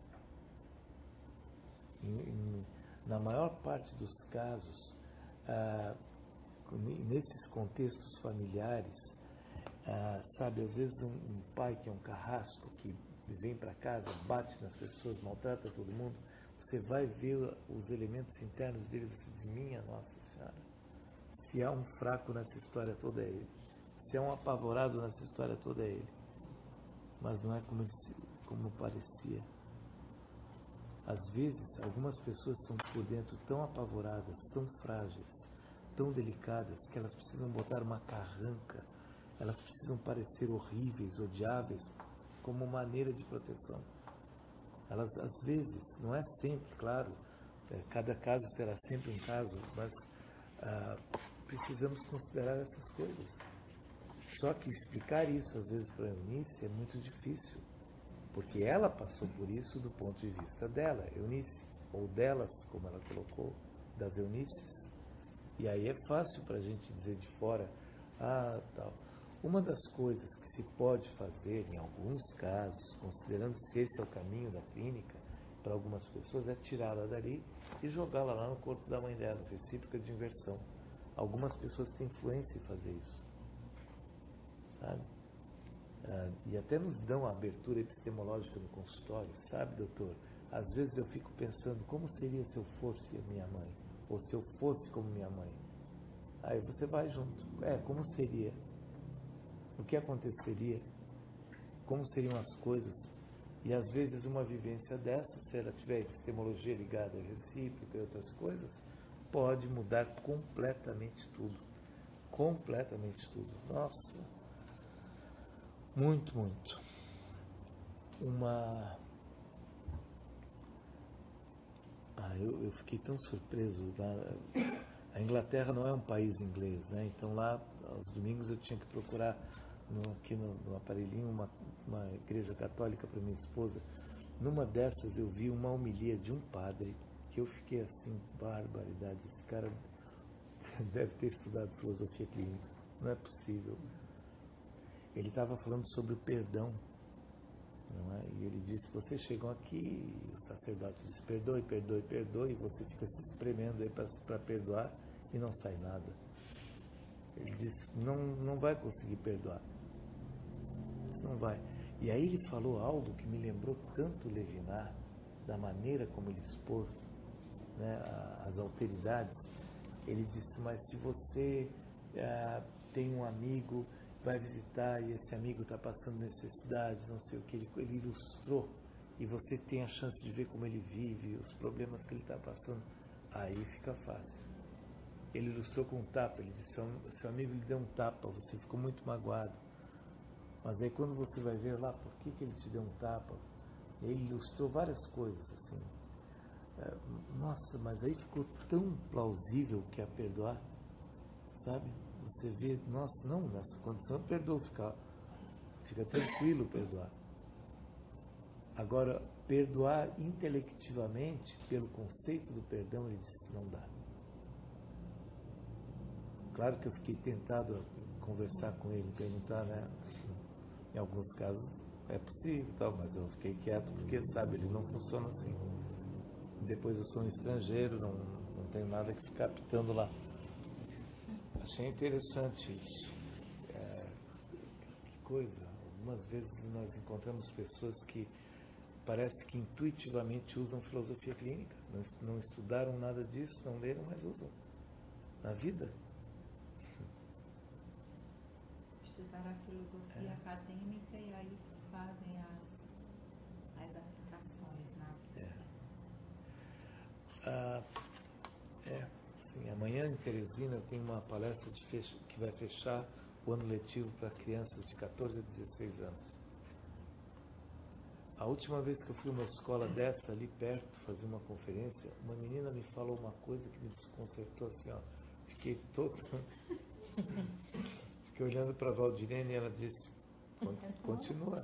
Em, em, na maior parte dos casos, ah, nesses contextos familiares, ah, sabe, às vezes um, um pai que é um carrasco, que vem para casa, bate nas pessoas, maltrata todo mundo, você vai ver os elementos internos dele, você diz, minha Nossa Senhora, se há um fraco nessa história toda é ele, se há um apavorado nessa história toda é ele, mas não é como, ele, como parecia. Às vezes, algumas pessoas são por dentro tão apavoradas, tão frágeis, tão delicadas, que elas precisam botar uma carranca, elas precisam parecer horríveis, odiáveis, como maneira de proteção. Elas, às vezes, não é sempre, claro, é, cada caso será sempre um caso, mas ah, precisamos considerar essas coisas. Só que explicar isso, às vezes, para a Eunice é muito difícil, porque ela passou por isso do ponto de vista dela, Eunice, ou delas, como ela colocou, das Eunices. E aí é fácil para a gente dizer de fora, ah, tal. Uma das coisas que se pode fazer, em alguns casos, considerando que esse é o caminho da clínica, para algumas pessoas, é tirá-la dali e jogá-la lá no corpo da mãe dela, recíproca de inversão. Algumas pessoas têm influência em fazer isso, sabe? Ah, e até nos dão a abertura epistemológica no consultório, sabe, doutor? Às vezes eu fico pensando, como seria se eu fosse a minha mãe? Ou se eu fosse como minha mãe? Aí você vai junto. É, como seria? O que aconteceria? Como seriam as coisas? E às vezes uma vivência dessa, se ela tiver epistemologia ligada à recíproca e outras coisas, pode mudar completamente tudo. Completamente tudo. Nossa! Muito, muito. Uma... Ah, eu, eu fiquei tão surpreso. Lá... A Inglaterra não é um país inglês, né? Então lá, aos domingos, eu tinha que procurar no, aqui no, no aparelhinho uma, uma igreja católica para minha esposa. Numa dessas eu vi uma homilia de um padre que eu fiquei assim, barbaridade. Esse cara deve ter estudado filosofia clínica. Não é possível. Ele estava falando sobre o perdão. Não é? E ele disse, vocês chegam aqui, o sacerdote diz, perdoe, perdoe, perdoe, e você fica se espremendo aí para perdoar e não sai nada. Ele disse, não, não vai conseguir perdoar. Não vai. E aí ele falou algo que me lembrou tanto Levinas, da maneira como ele expôs, né, as alteridades. Ele disse, mas se você é, tem um amigo, vai visitar e esse amigo está passando necessidades, não sei o que, ele, ele ilustrou, e você tem a chance de ver como ele vive, os problemas que ele está passando, aí fica fácil. Ele ilustrou com um tapa, ele disse, seu, seu amigo lhe deu um tapa, você ficou muito magoado. Mas aí quando você vai ver lá, por que, que ele te deu um tapa? Ele ilustrou várias coisas, assim. É, nossa, mas aí ficou tão plausível que é perdoar, sabe? Você vê, nossa, não, nessa condição eu perdoo, fica, fica tranquilo perdoar. Agora, perdoar intelectivamente, pelo conceito do perdão, ele disse que não dá. Claro que eu fiquei tentado a conversar com ele, perguntar, né? Em alguns casos é possível, tal, mas eu fiquei quieto porque, sabe, ele não funciona assim. Depois eu sou um estrangeiro, não, não tenho nada que ficar pitando lá. Achei interessante isso. É, que coisa. Algumas vezes nós encontramos pessoas que parece que intuitivamente usam filosofia clínica. Não, não estudaram nada disso, não leram, mas usam. Na vida. Estudaram a filosofia É. acadêmica e aí fazem as, as aplicações na vida. É. Ah, é. Sim, amanhã em Teresina eu tenho uma palestra de fecha, que vai fechar o ano letivo para crianças de catorze a dezesseis anos. A última vez que eu fui a uma escola dessa ali perto fazer uma conferência, uma menina me falou uma coisa que me desconcertou assim, ó. Fiquei todo... Fiquei olhando para a Valdirene e ela disse, continua.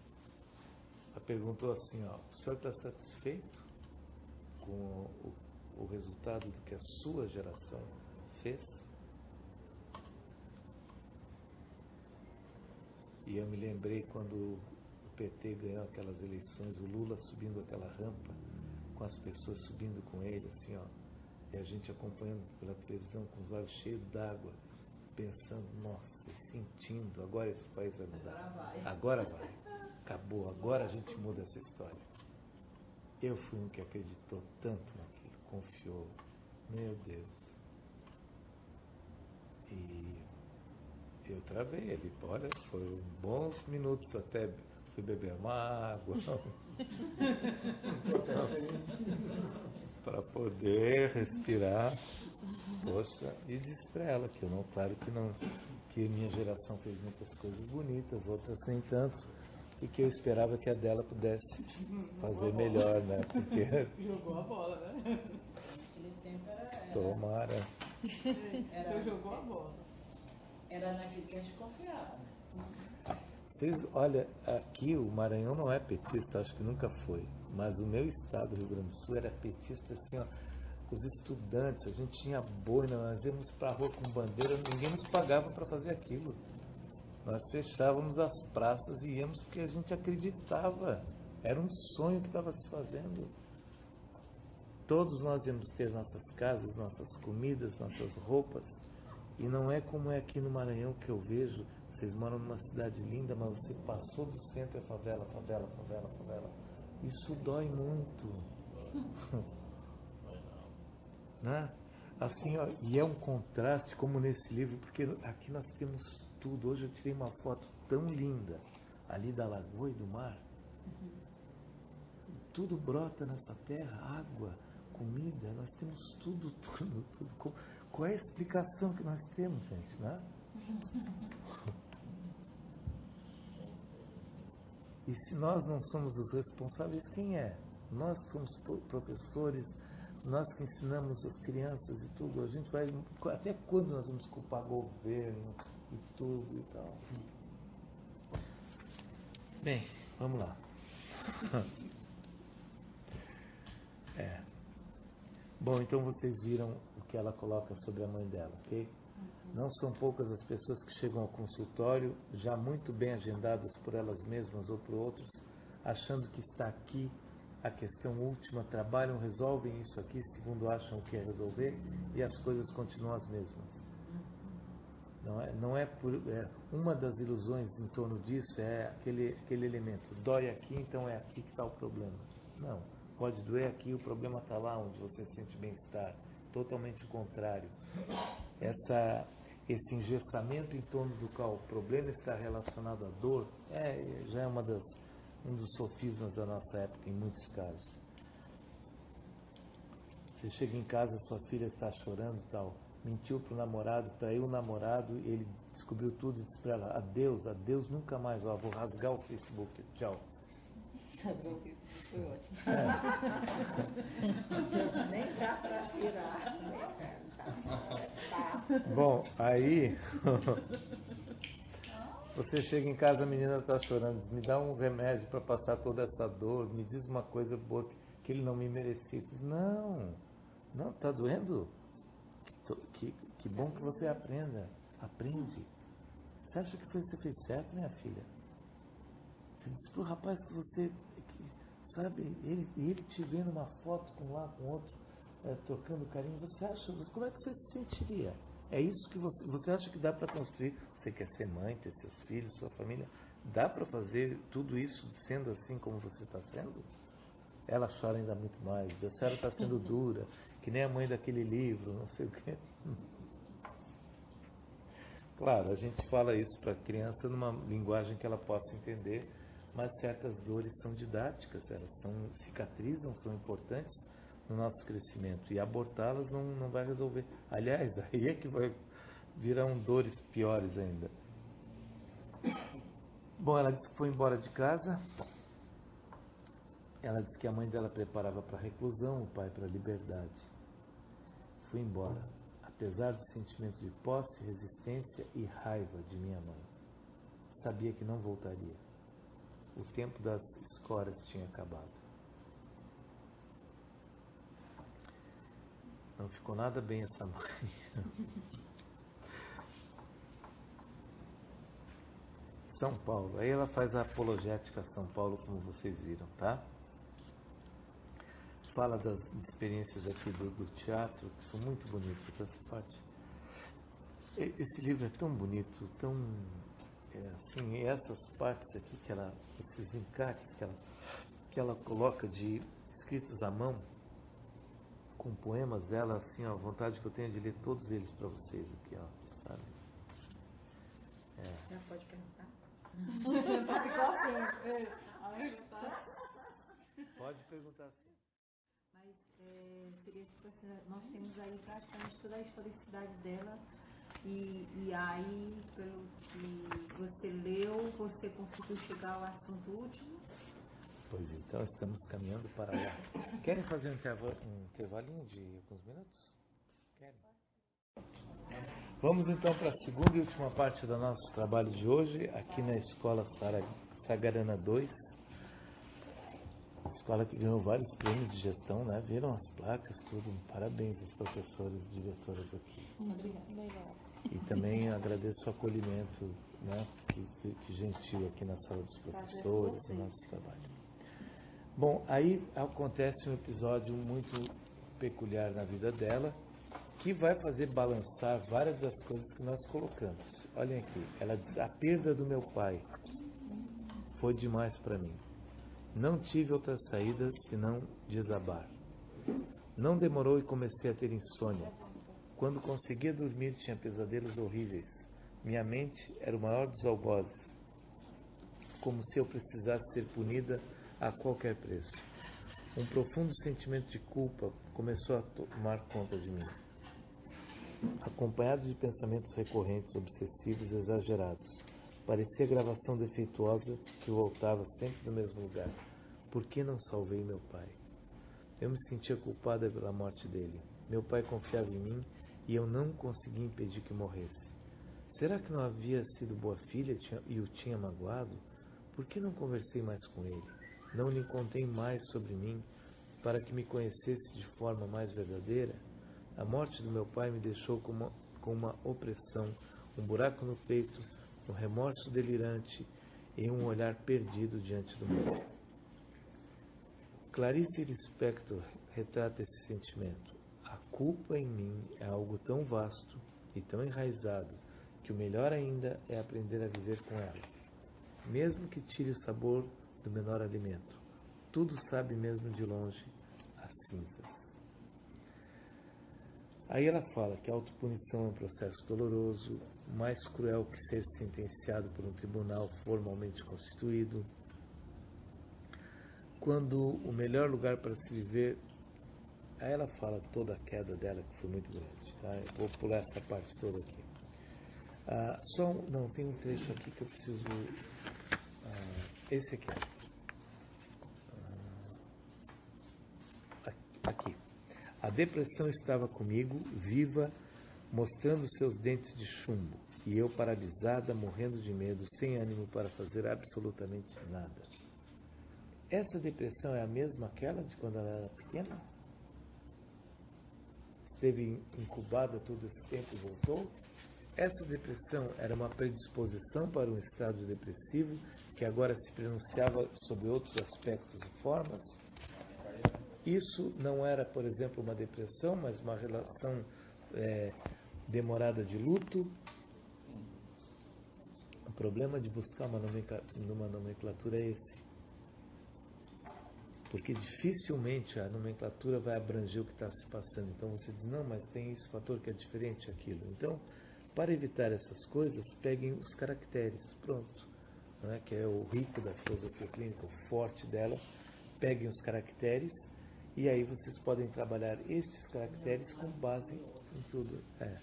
Ela perguntou assim, ó, o senhor está satisfeito com o, o resultado do que a sua geração fez? E eu me lembrei quando o P T ganhou aquelas eleições, o Lula subindo aquela rampa, com as pessoas subindo com ele, assim, ó, e a gente acompanhando pela televisão com os olhos cheios d'água, pensando, nossa, sentindo, agora esse país vai mudar. Agora vai. Agora vai. Acabou, agora a gente muda essa história. Eu fui um que acreditou tanto naquilo, confiou. Meu Deus. E eu travei ele. Olha, foram bons minutos até fui beber uma água. Para poder respirar. Poxa, e disse para ela que eu não, claro que não, que minha geração fez muitas coisas bonitas, outras nem tanto, e que eu esperava que a dela pudesse fazer melhor, né? Porque Jogou a bola, né? Naquele tempo era. era tomara. Era, jogou a bola. Era naquele que a gente confiava, né? Vocês, olha, aqui o Maranhão não é petista, acho que nunca foi, mas o meu estado, o Rio Grande do Sul, era petista assim, ó. Os estudantes, a gente tinha boina, nós íamos para a rua com bandeira, ninguém nos pagava para fazer aquilo. Nós fechávamos as praças e íamos porque a gente acreditava. Era um sonho que estava se fazendo. Todos nós íamos ter nossas casas, nossas comidas, nossas roupas. E não é como é aqui no Maranhão que eu vejo. Vocês moram numa cidade linda, mas você passou do centro, é favela, favela, favela, favela. Isso dói muito. Né? Assim, ó, e é um contraste como nesse livro, porque aqui nós temos tudo. Hoje eu tirei uma foto tão linda ali da lagoa e do mar. Uhum. Tudo brota nessa terra, água, comida, nós temos tudo, tudo, tudo. Qual é a explicação que nós temos, gente, né? E se nós não somos os responsáveis, quem é? Nós somos professores, nós que ensinamos as crianças e tudo, a gente vai, até quando nós vamos culpar governo e tudo e tal? Bem, vamos lá. É. Bom, então vocês viram o que ela coloca sobre a mãe dela, ok? Não são poucas as pessoas que chegam ao consultório já muito bem agendadas por elas mesmas ou por outros, achando que está aqui a questão última, trabalham, resolvem isso aqui segundo acham que é resolver e as coisas continuam as mesmas. Não é, não é por é, uma das ilusões em torno disso é aquele aquele elemento, dói aqui, então é aqui que está o problema. Não, pode doer aqui, o problema está lá onde você sente bem-estar. Totalmente o contrário. Essa, esse engessamento em torno do qual o problema está relacionado à dor é, já é uma das, um dos sofismas da nossa época em muitos casos. Você chega em casa, sua filha está chorando e tal, mentiu para o namorado, traiu o namorado, ele descobriu tudo e disse para ela, adeus, adeus, nunca mais, ó, vou rasgar o Facebook, tchau. Rasgar o Facebook foi ótimo. É. Nem dá para tirar. Bom, aí você chega em casa, a menina está chorando, me dá um remédio para passar toda essa dor, me diz uma coisa boa que ele não me merecia. Diz, não, não, está doendo? Que, que bom que você aprenda, aprende. Você acha que você fez certo, minha filha? Você disse para o rapaz que você, que, sabe, ele, ele te vê numa foto com lá, com outro, é, trocando carinho, você acha, como é que você se sentiria? É isso que você, você acha que dá para construir? Você quer ser mãe, ter seus filhos, sua família? Dá para fazer tudo isso sendo assim como você está sendo? Ela chora ainda muito mais. A senhora está sendo dura, que nem a mãe daquele livro, não sei o quê. Claro, a gente fala isso para a criança numa linguagem que ela possa entender, mas certas dores são didáticas, elas são, cicatrizam, são importantes no nosso crescimento, e abortá-las não, não vai resolver. Aliás, aí é que vai virar um dores piores ainda. Bom, ela disse que foi embora de casa. Ela disse que a mãe dela preparava para a reclusão, o pai para a liberdade. Fui embora, apesar dos sentimentos de posse, resistência e raiva de minha mãe. Sabia que não voltaria. O tempo das escórias tinha acabado. Não ficou nada bem essa mãe. São Paulo. Aí ela faz a apologética a São Paulo, como vocês viram, tá? Fala das experiências aqui do, do teatro, que são muito bonitas, essa parte. Esse livro é tão bonito, tão... É, assim, essas partes aqui, que ela, esses encates que ela, que ela coloca de escritos à mão, com poemas dela, assim, ó, a vontade que eu tenho de ler todos eles para vocês aqui, ó, sabe? É. Já pode perguntar? Pode perguntar sim. Mas é, seria tipo assim, nós temos aí praticamente toda a historicidade dela e, e aí, pelo que você leu, você conseguiu chegar ao assunto último? Pois então, estamos caminhando para lá. Querem fazer um, intervalo, um intervalinho de alguns minutos? Querem? Vamos então para a segunda e última parte do nosso trabalho de hoje, aqui na Escola Sagarana dois. Escola que ganhou vários prêmios de gestão, né? Viram as placas, tudo. Parabéns aos professores e diretoras aqui. E também agradeço o acolhimento, né? Que, que, que gentil aqui na sala dos professores, no nosso trabalho. Bom, aí acontece um episódio muito peculiar na vida dela, que vai fazer balançar várias das coisas que nós colocamos. Olhem aqui, ela diz: a perda do meu pai foi demais para mim. Não tive outra saída senão desabar. Não demorou e comecei a ter insônia. Quando conseguia dormir, tinha pesadelos horríveis. Minha mente era o maior dos algozes, como se eu precisasse ser punida a qualquer preço. Um profundo sentimento de culpa começou a tomar conta de mim, acompanhado de pensamentos recorrentes, obsessivos e exagerados. Parecia gravação defeituosa que voltava sempre no mesmo lugar. Por que não salvei meu pai? Eu me sentia culpada pela morte dele. Meu pai confiava em mim e eu não conseguia impedir que morresse. Será que não havia sido boa filha e o tinha magoado? Por que não conversei mais com ele? Não lhe contei mais sobre mim para que me conhecesse de forma mais verdadeira? A morte do meu pai me deixou com uma, com uma opressão, um buraco no peito, um remorso delirante e um olhar perdido diante do mundo. Clarice Lispector retrata esse sentimento. A culpa em mim é algo tão vasto e tão enraizado que o melhor ainda é aprender a viver com ela. Mesmo que tire o sabor do menor alimento, tudo sabe mesmo de longe as cinzas. Aí ela fala que a autopunição é um processo doloroso, mais cruel que ser sentenciado por um tribunal formalmente constituído. Quando o melhor lugar para se viver... Aí ela fala toda a queda dela, que foi muito grande. Tá? Eu vou pular essa parte toda aqui. Ah, só um, não, tem um trecho aqui que eu preciso... Ah, esse aqui. Ah, aqui. A depressão estava comigo, viva, mostrando seus dentes de chumbo, e eu paralisada, morrendo de medo, sem ânimo para fazer absolutamente nada. Essa depressão é a mesma aquela de quando ela era pequena? Esteve incubada todo esse tempo e voltou? Essa depressão era uma predisposição para um estado depressivo que agora se pronunciava sobre outros aspectos e formas? Isso não era, por exemplo, uma depressão, mas uma relação é, demorada de luto? O problema de buscar uma nomenclatura é esse. Porque dificilmente a nomenclatura vai abranger o que está se passando. Então você diz, não, mas tem esse fator que é diferente aquilo. Então, para evitar essas coisas, peguem os caracteres, pronto. Não é? Que é o rico da filosofia clínica, o forte dela. Peguem os caracteres e aí vocês podem trabalhar estes caracteres com base em tudo. É.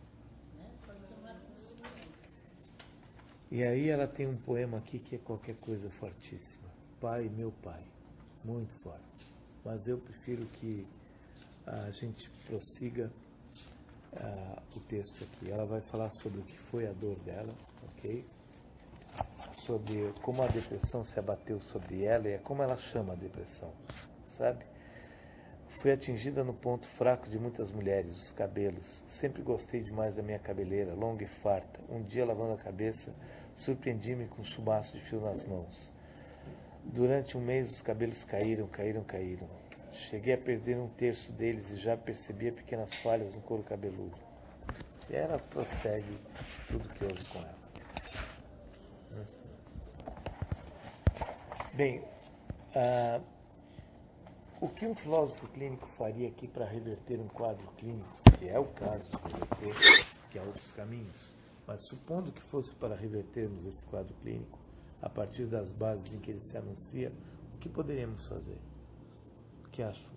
E aí ela tem um poema aqui que é qualquer coisa fortíssima. Pai, meu pai. Muito forte. Mas eu prefiro que a gente prossiga uh, o texto aqui. Ela vai falar sobre o que foi a dor dela, ok? Sobre como a depressão se abateu sobre ela e como ela chama a depressão, sabe? Fui atingida no ponto fraco de muitas mulheres, os cabelos. Sempre gostei demais da minha cabeleira, longa e farta. Um dia, lavando a cabeça, surpreendi-me com um chumaço de fio nas mãos. Durante um mês, os cabelos caíram, caíram, caíram. Cheguei a perder um terço deles e já percebia pequenas falhas no couro cabeludo. E ela prossegue tudo que houve com ela. Bem, ah, o que um filósofo clínico faria aqui para reverter um quadro clínico, se é o caso de reverter, que há outros caminhos, mas supondo que fosse para revertermos esse quadro clínico, a partir das bases em que ele se anuncia, o que poderíamos fazer? O que acham?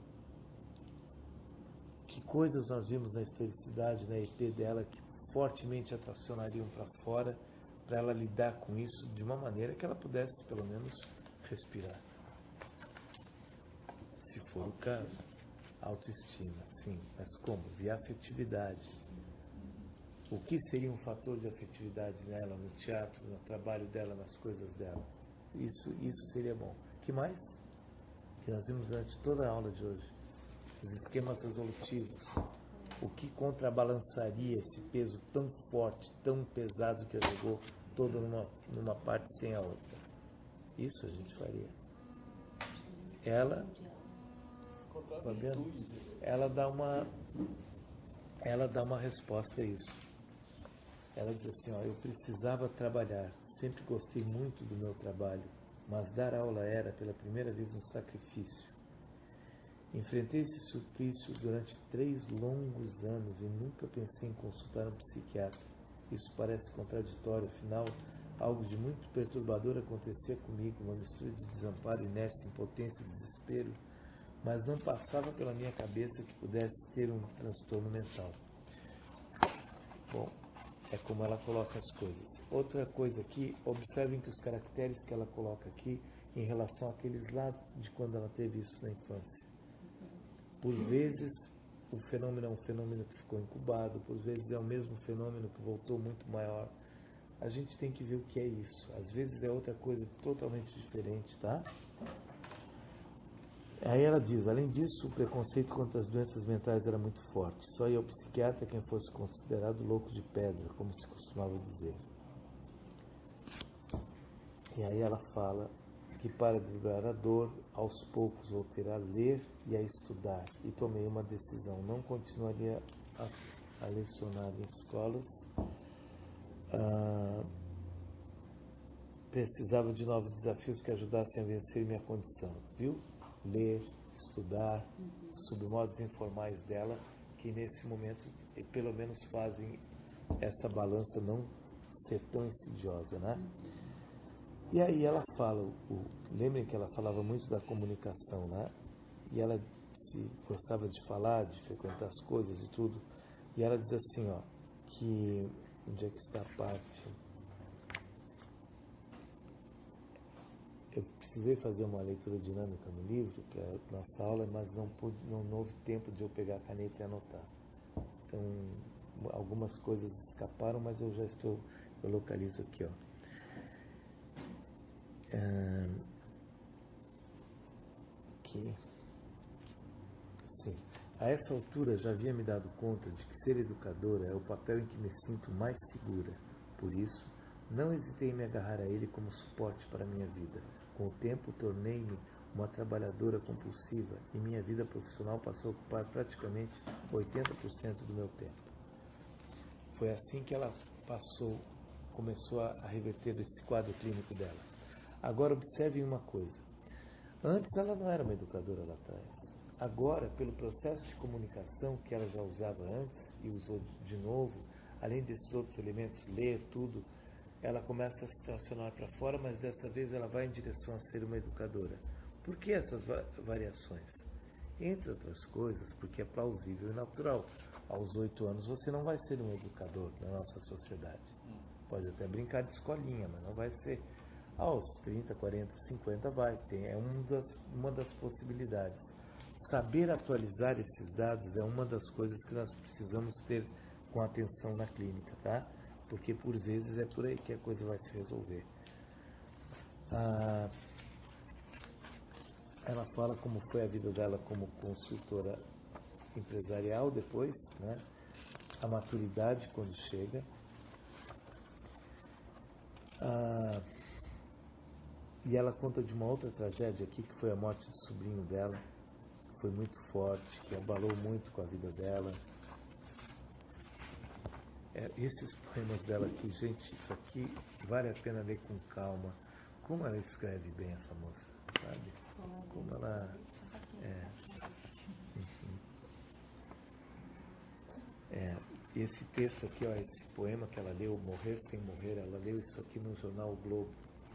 Que coisas nós vimos na historicidade, na E P dela, que fortemente a tracionariam para fora, para ela lidar com isso de uma maneira que ela pudesse, pelo menos, respirar? Se for o caso, autoestima, sim, mas como? Via afetividade. O que seria um fator de afetividade nela, no teatro, no trabalho dela, nas coisas dela? Isso, isso seria bom. O que mais? Que nós vimos durante toda a aula de hoje. Os esquemas resolutivos. O que contrabalançaria esse peso tão forte, tão pesado que a jogou toda numa, numa parte sem a outra? Isso a gente faria. Ela, ela dá uma, ela dá uma resposta a isso. Ela diz assim, ó, eu precisava trabalhar, sempre gostei muito do meu trabalho, mas dar aula era, pela primeira vez, um sacrifício. Enfrentei esse suplício durante três longos anos e nunca pensei em consultar um psiquiatra. Isso parece contraditório, afinal, algo de muito perturbador acontecia comigo, uma mistura de desamparo, inércia, impotência e desespero, mas não passava pela minha cabeça que pudesse ter um transtorno mental. Bom, é como ela coloca as coisas. Outra coisa aqui, observem que os caracteres que ela coloca aqui em relação àqueles lá de quando ela teve isso na infância. Por vezes, o fenômeno é um fenômeno que ficou incubado, por vezes é o mesmo fenômeno que voltou muito maior. A gente tem que ver o que é isso. Às vezes é outra coisa totalmente diferente, tá? Aí ela diz, além disso, o preconceito contra as doenças mentais era muito forte. Só ia ao psiquiatra quem fosse considerado louco de pedra, como se costumava dizer. E aí ela fala que para driblar a dor, aos poucos voltei a ler e a estudar. E tomei uma decisão, não continuaria a, a lecionar em escolas. Ah, precisava de novos desafios que ajudassem a vencer minha condição. Viu? Ler, estudar, submodos informais dela, que nesse momento, pelo menos, fazem essa balança não ser tão insidiosa, né? E aí ela fala, o, lembrem que ela falava muito da comunicação, né? E ela se gostava de falar, de frequentar as coisas e tudo. E ela diz assim, ó, que onde é que está a parte? Eu precisei fazer uma leitura dinâmica no livro, que é a nossa aula, mas não, pude, não, não houve tempo de eu pegar a caneta e anotar. Então, algumas coisas escaparam, mas eu já estou, eu localizo aqui, ó. Ah, aqui. Sim. A essa altura já havia me dado conta de que ser educadora é o papel em que me sinto mais segura. Por isso, não hesitei em me agarrar a ele como suporte para a minha vida. Com o tempo, tornei-me uma trabalhadora compulsiva e minha vida profissional passou a ocupar praticamente oitenta por cento do meu tempo. Foi assim que ela passou, começou a reverter esse quadro clínico dela. Agora, observem uma coisa. Antes ela não era uma educadora lá atrás. Agora, pelo processo de comunicação que ela já usava antes e usou de novo, além desses outros elementos, ler tudo, ela começa a se transformar para fora, mas dessa vez ela vai em direção a ser uma educadora. Por que essas variações? Entre outras coisas, porque é plausível e natural. Aos oito anos você não vai ser um educador na nossa sociedade. Pode até brincar de escolinha, mas não vai ser. Aos trinta, quarenta, cinquenta vai. Tem, é uma das, uma das possibilidades. Saber atualizar esses dados é uma das coisas que nós precisamos ter com atenção na clínica, tá? Porque por vezes é por aí que a coisa vai se resolver. Ah, ela fala como foi a vida dela como consultora empresarial depois, né? A maturidade quando chega. Ah, e ela conta de uma outra tragédia aqui, que foi a morte do sobrinho dela, que foi muito forte, que abalou muito com a vida dela. É, esses poemas dela aqui, gente, isso aqui vale a pena ler com calma. Como ela escreve bem, essa moça, sabe? Como ela... É, enfim. É, esse texto aqui, ó, esse poema que ela leu, Morrer Sem Morrer, ela leu isso aqui no jornal o Globo.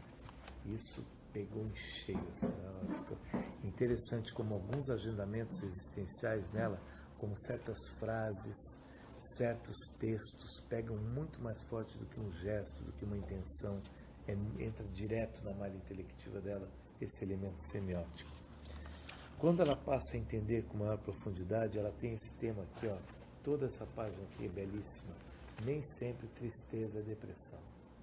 Isso pegou em cheio. Assim, ela ficou interessante como alguns agendamentos existenciais nela, como certas frases, certos textos, pegam muito mais forte do que um gesto, do que uma intenção. É, entra direto na malha intelectiva dela esse elemento semiótico. Quando ela passa a entender com maior profundidade, ela tem esse tema aqui, ó, toda essa página aqui é belíssima. Nem sempre tristeza é depressão.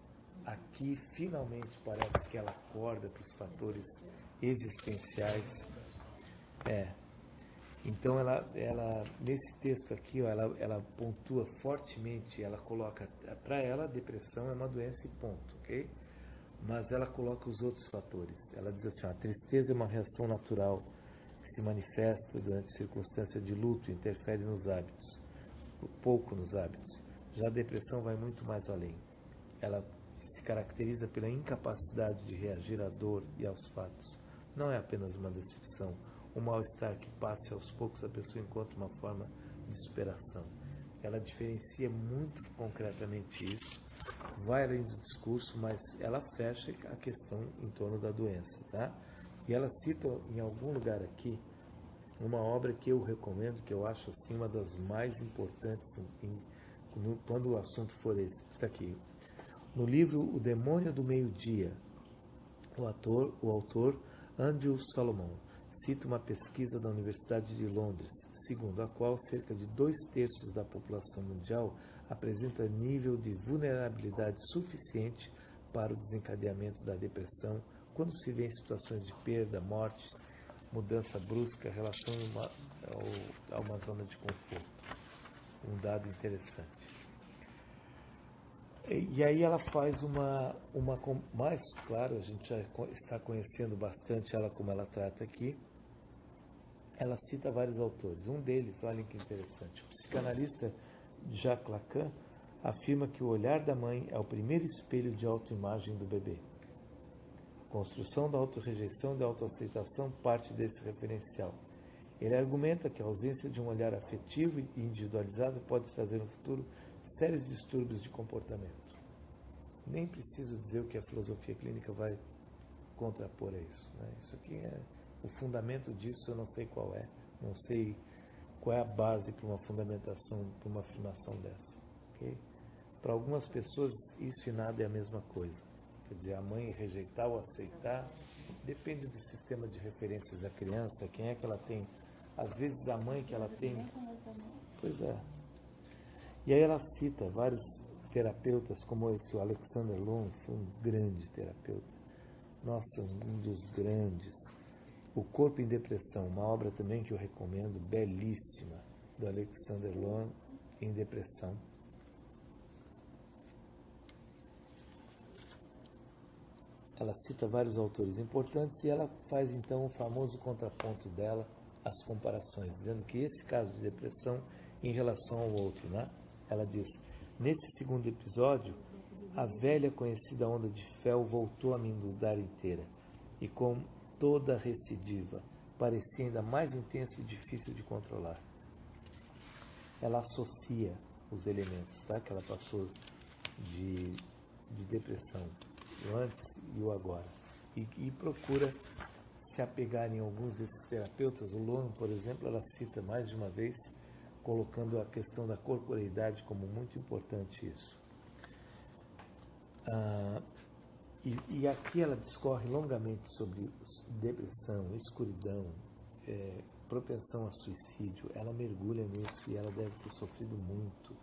Aqui, finalmente, parece que ela acorda para os fatores existenciais. É. Então, ela, ela, nesse texto aqui, ó, ela, ela pontua fortemente, ela coloca, para ela, a depressão é uma doença e ponto, ok? Mas ela coloca os outros fatores. Ela diz assim, ó, a tristeza é uma reação natural que se manifesta durante circunstância de luto e interfere nos hábitos, pouco nos hábitos. Já a depressão vai muito mais além. Ela se caracteriza pela incapacidade de reagir à dor e aos fatos. Não é apenas uma decepção, um mal-estar que passe aos poucos a pessoa encontra uma forma de superação. Ela diferencia muito concretamente isso, vai além do discurso, mas ela fecha a questão em torno da doença, tá? E ela cita em algum lugar aqui uma obra que eu recomendo, que eu acho assim uma das mais importantes em, em, quando o assunto for esse. Está aqui. No livro O Demônio do Meio-Dia, o, ator, o autor Andrew Solomon cita uma pesquisa da Universidade de Londres, segundo a qual cerca de dois terços da população mundial apresenta nível de vulnerabilidade suficiente para o desencadeamento da depressão quando se vê em situações de perda, morte, mudança brusca, relação a uma, a uma zona de conforto. Um dado interessante. E aí ela faz uma, uma mais claro, a gente já está conhecendo bastante ela como ela trata aqui. Ela cita vários autores. Um deles, olhem que interessante, o psicanalista Jacques Lacan afirma que o olhar da mãe é o primeiro espelho de autoimagem do bebê. A construção da autorrejeição e da autoaceitação parte desse referencial. Ele argumenta que a ausência de um olhar afetivo e individualizado pode trazer no futuro sérios distúrbios de comportamento. Nem preciso dizer o que a filosofia clínica vai contrapor a isso, né? Isso aqui é o fundamento disso, eu não sei qual é, não sei qual é a base para uma fundamentação, para uma afirmação dessa. Okay? Para algumas pessoas, isso e nada é a mesma coisa. Quer dizer, a mãe rejeitar ou aceitar depende do sistema de referências da criança, quem é que ela tem. Às vezes a mãe que ela tem... Pois é. E aí ela cita vários terapeutas, como esse, o Alexander Lowen, foi um grande terapeuta. Nossa, um dos grandes. O Corpo em Depressão, uma obra também que eu recomendo, belíssima, do Alexander Lowen, em depressão. Ela cita vários autores importantes e ela faz então o famoso contraponto dela, as comparações, dizendo que esse caso de depressão em relação ao outro, né? Ela diz, nesse segundo episódio, a velha conhecida onda de fel voltou a me inundar inteira, e com toda recidiva, parecia ainda mais intensa e difícil de controlar. Ela associa os elementos, tá? Que ela passou de, de depressão, o antes e o agora, e, e procura se apegar em alguns desses terapeutas. O Lowen, por exemplo, ela cita mais de uma vez, colocando a questão da corporeidade como muito importante isso. Ah, e, e aqui ela discorre longamente sobre depressão, escuridão, é, propensão a suicídio. Ela mergulha nisso e ela deve ter sofrido muito.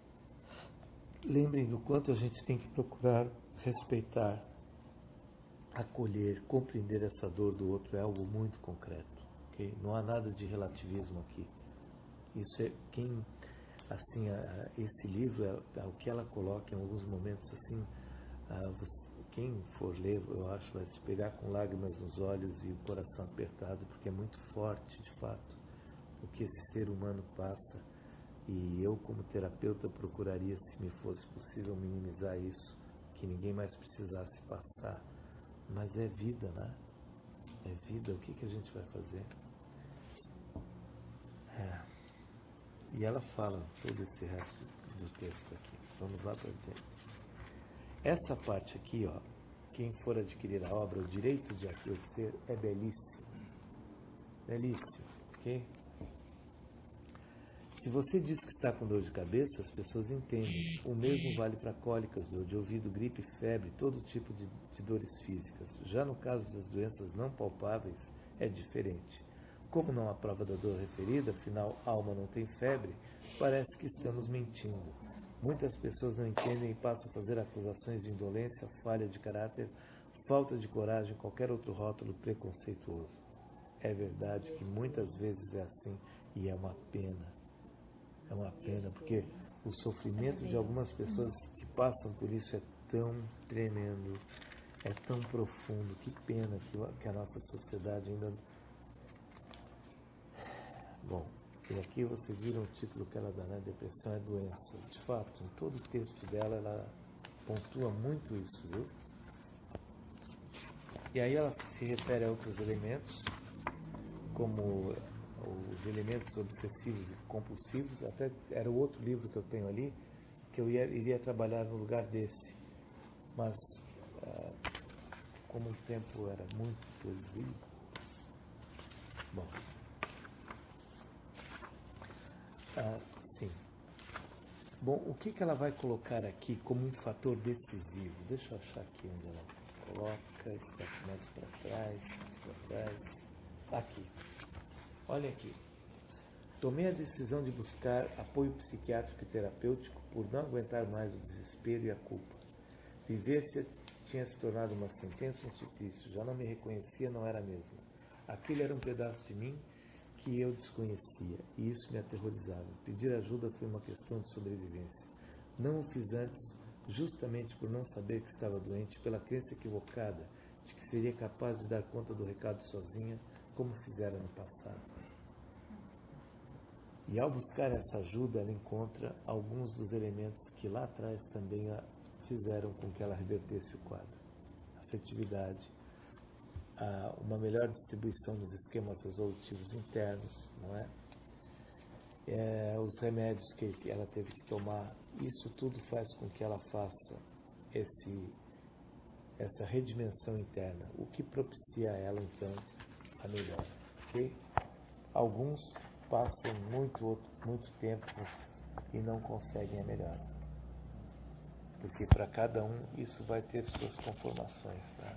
Lembrem do quanto a gente tem que procurar respeitar acolher, compreender essa dor do outro é algo muito concreto, ok? Não há nada de relativismo aqui. Isso é quem, assim, a, a, esse livro, é, é o que ela coloca em alguns momentos, assim, a, você, quem for ler, eu acho, vai se pegar com lágrimas nos olhos e o coração apertado, porque é muito forte, de fato, o que esse ser humano passa. E eu, como terapeuta, procuraria, se me fosse possível, minimizar isso, que ninguém mais precisasse passar. Mas é vida, né? É vida, o que, que a gente vai fazer? É. E ela fala todo esse resto do texto aqui. Vamos lá para diante. Essa parte aqui, ó, quem for adquirir a obra, o direito de aquecer, é belíssimo. Belíssimo, ok? Se você diz que está com dor de cabeça, as pessoas entendem. O mesmo vale para cólicas, dor de ouvido, gripe, febre, todo tipo de, de dores físicas. Já no caso das doenças não palpáveis, é diferente. Como não há prova da dor referida, afinal, a alma não tem febre, parece que estamos mentindo. Muitas pessoas não entendem e passam a fazer acusações de indolência, falha de caráter, falta de coragem, qualquer outro rótulo preconceituoso. É verdade que muitas vezes é assim e é uma pena. É uma pena, porque o sofrimento de algumas pessoas que passam por isso é tão tremendo, é tão profundo. Que pena que a nossa sociedade ainda... Bom, e aqui vocês viram o título que ela dá, né? Depressão é doença. De fato, em todo o texto dela, ela pontua muito isso, viu? E aí ela se refere a outros elementos, como os elementos obsessivos e compulsivos. Até era o outro livro que eu tenho ali, que eu ia, iria trabalhar no lugar desse. Mas, ah, como o tempo era muito exíguo, bom... Ah, sim. Bom, o que, que ela vai colocar aqui como um fator decisivo? Deixa eu achar aqui onde ela coloca, está mais para trás, mais para trás. Aqui. Olha aqui. Tomei a decisão de buscar apoio psiquiátrico e terapêutico por não aguentar mais o desespero e a culpa. Viver se tinha se tornado uma sentença, um suplício. Já não me reconhecia, não era mesmo. Aquele era um pedaço de mim que eu desconhecia, e isso me aterrorizava. Pedir ajuda foi uma questão de sobrevivência. Não o fiz antes, justamente por não saber que estava doente, pela crença equivocada de que seria capaz de dar conta do recado sozinha, como fizera no passado. E ao buscar essa ajuda, ela encontra alguns dos elementos que lá atrás também a fizeram com que ela revertesse o quadro. Afetividade, uma melhor distribuição dos esquemas resolutivos internos, não é? É, os remédios que, que ela teve que tomar, isso tudo faz com que ela faça esse, essa redimensão interna, o que propicia a ela, então, a melhora. Okay? Alguns passam muito, muito tempo e não conseguem a melhora, porque para cada um isso vai ter suas conformações, tá?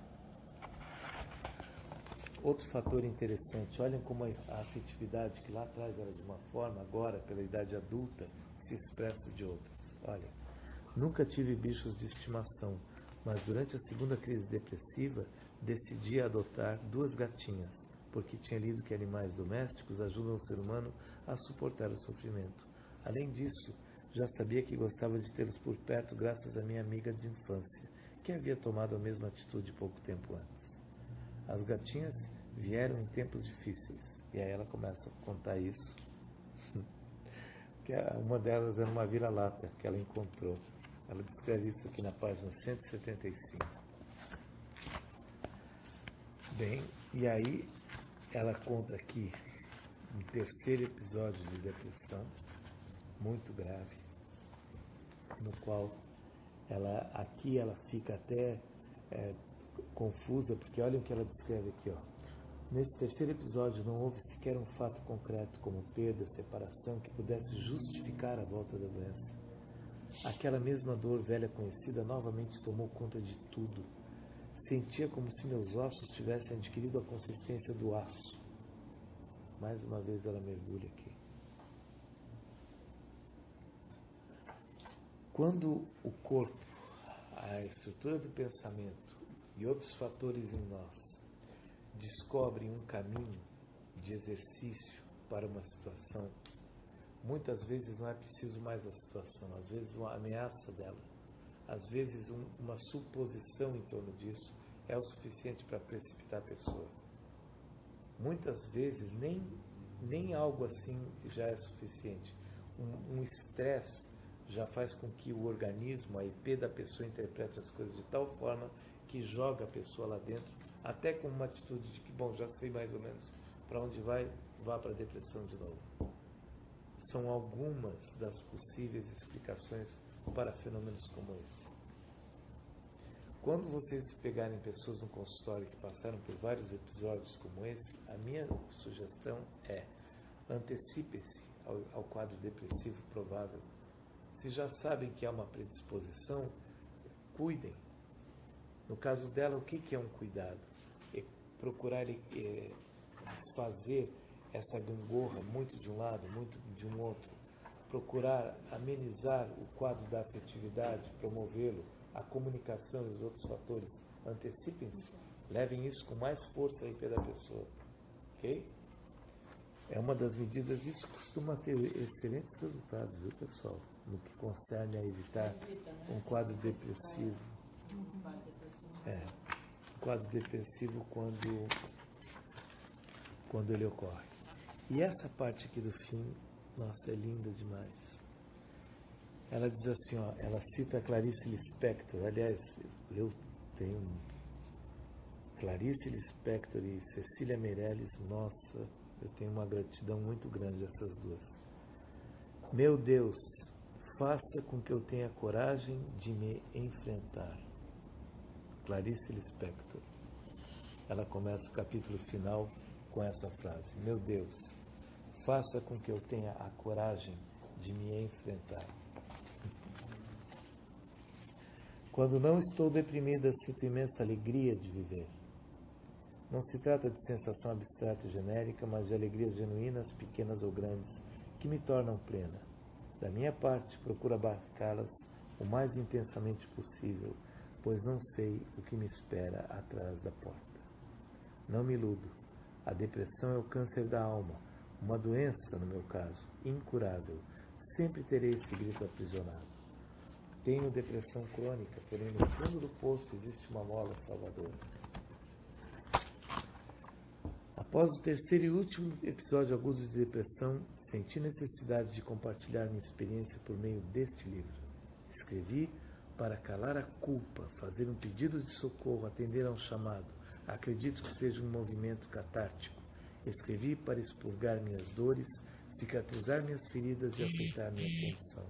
Outro fator interessante, olhem como a afetividade, que lá atrás era de uma forma, agora, pela idade adulta, se expressa de outras. Olha, nunca tive bichos de estimação, mas durante a segunda crise depressiva, decidi adotar duas gatinhas, porque tinha lido que animais domésticos ajudam o ser humano a suportar o sofrimento. Além disso, já sabia que gostava de tê-los por perto graças à minha amiga de infância, que havia tomado a mesma atitude pouco tempo antes. As gatinhas vieram em tempos difíceis. E aí ela começa a contar isso. Que uma delas era uma vira-lata que ela encontrou. Ela descreve isso aqui na página cento e setenta e cinco. Bem, e aí ela conta aqui um terceiro episódio de depressão muito grave, no qual ela, aqui ela fica até é, confusa, porque olhem o que ela descreve aqui, ó. Nesse terceiro episódio não houve sequer um fato concreto como perda, separação que pudesse justificar a volta da doença. Aquela mesma dor velha conhecida novamente tomou conta de tudo. Sentia como se meus ossos tivessem adquirido a consistência do aço. Mais uma vez ela mergulha aqui. Quando o corpo, a estrutura do pensamento e outros fatores em nós descobrem um caminho de exercício para uma situação, muitas vezes não é preciso mais a situação, às vezes uma ameaça dela, às vezes um, uma suposição em torno disso é o suficiente para precipitar a pessoa. Muitas vezes nem, nem algo assim já é suficiente. Um estresse um já faz com que o organismo, a I P da pessoa, interprete as coisas de tal forma que joga a pessoa lá dentro, até com uma atitude de que, bom, já sei mais ou menos para onde vai, vá para a depressão de novo. São algumas das possíveis explicações para fenômenos como esse. Quando vocês pegarem pessoas no consultório que passaram por vários episódios como esse, a minha sugestão é antecipem-se ao, ao quadro depressivo provável. Se já sabem que há uma predisposição, cuidem. No caso dela, o que é um cuidado? É procurar é, desfazer essa gangorra muito de um lado, muito de um outro. Procurar amenizar o quadro da afetividade, promovê-lo, a comunicação e os outros fatores. Antecipem-se, levem isso com mais força aí pela pessoa. Ok? É uma das medidas, isso costuma ter excelentes resultados, viu, pessoal? No que concerne a evitar um quadro depressivo. É, um quadro depressivo quando, quando ele ocorre. E essa parte aqui do fim, nossa, é linda demais. Ela diz assim, ó, ela cita a Clarice Lispector. Aliás, eu tenho Clarice Lispector e Cecília Meirelles, nossa, eu tenho uma gratidão muito grande a essas duas. Meu Deus, faça com que eu tenha coragem de me enfrentar. Clarice Lispector. Ela começa o capítulo final com essa frase. Meu Deus, faça com que eu tenha a coragem de me enfrentar. Quando não estou deprimida, sinto imensa alegria de viver. Não se trata de sensação abstrata e genérica, mas de alegrias genuínas, pequenas ou grandes, que me tornam plena. Da minha parte, procuro abarcá-las o mais intensamente possível, pois não sei o que me espera atrás da porta. Não me iludo. A depressão é o câncer da alma, uma doença, no meu caso, incurável. Sempre terei esse grito aprisionado. Tenho depressão crônica, porém no fundo do poço existe uma mola salvadora. Após o terceiro e último episódio agudo de depressão, senti necessidade de compartilhar minha experiência por meio deste livro. Escrevi para calar a culpa, fazer um pedido de socorro, atender a um chamado. Acredito que seja um movimento catártico. Escrevi para expurgar minhas dores, cicatrizar minhas feridas e aceitar minha condição.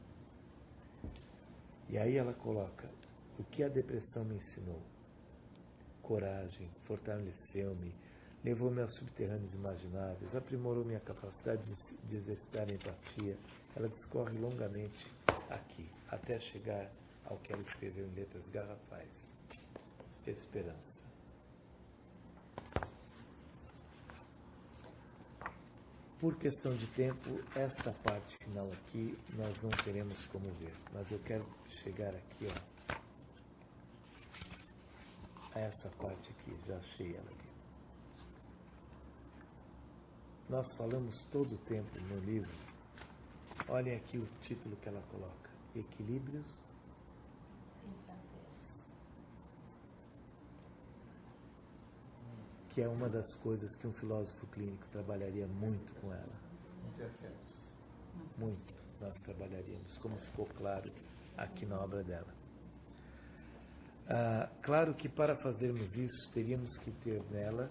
E aí ela coloca, o que a depressão me ensinou? Coragem, fortaleceu-me, levou-me aos subterrâneos imagináveis, aprimorou minha capacidade de, de exercitar a empatia. Ela discorre longamente aqui, até chegar ao que ela escreveu em letras garrafais. Esperança. Por questão de tempo, esta parte final aqui nós não teremos como ver, mas eu quero chegar aqui, ó, a essa parte aqui, já achei ela aqui. Nós falamos todo o tempo no livro, olhem aqui o título que ela coloca, Equilíbrios que é uma das coisas que um filósofo clínico trabalharia muito com ela. Muito nós trabalharíamos, como ficou claro aqui na obra dela. Ah, claro que para fazermos isso, teríamos que ter nela,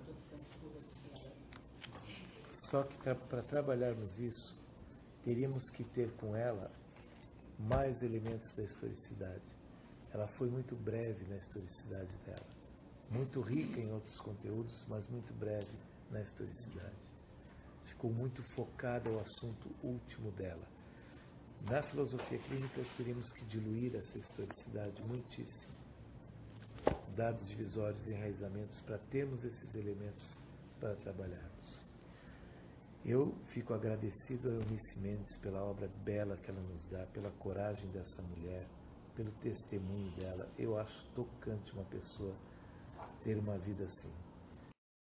só que tra- para trabalharmos isso, teríamos que ter com ela mais elementos da historicidade. Ela foi muito breve na historicidade dela. Muito rica em outros conteúdos, mas muito breve na historicidade. Ficou muito focada ao assunto último dela. Na filosofia clínica, teríamos que diluir essa historicidade muitíssimo. Dados divisórios e enraizamentos para termos esses elementos para trabalharmos. Eu fico agradecido a Eunice Mendes pela obra bela que ela nos dá, pela coragem dessa mulher, pelo testemunho dela. Eu acho tocante uma pessoa ter uma vida assim.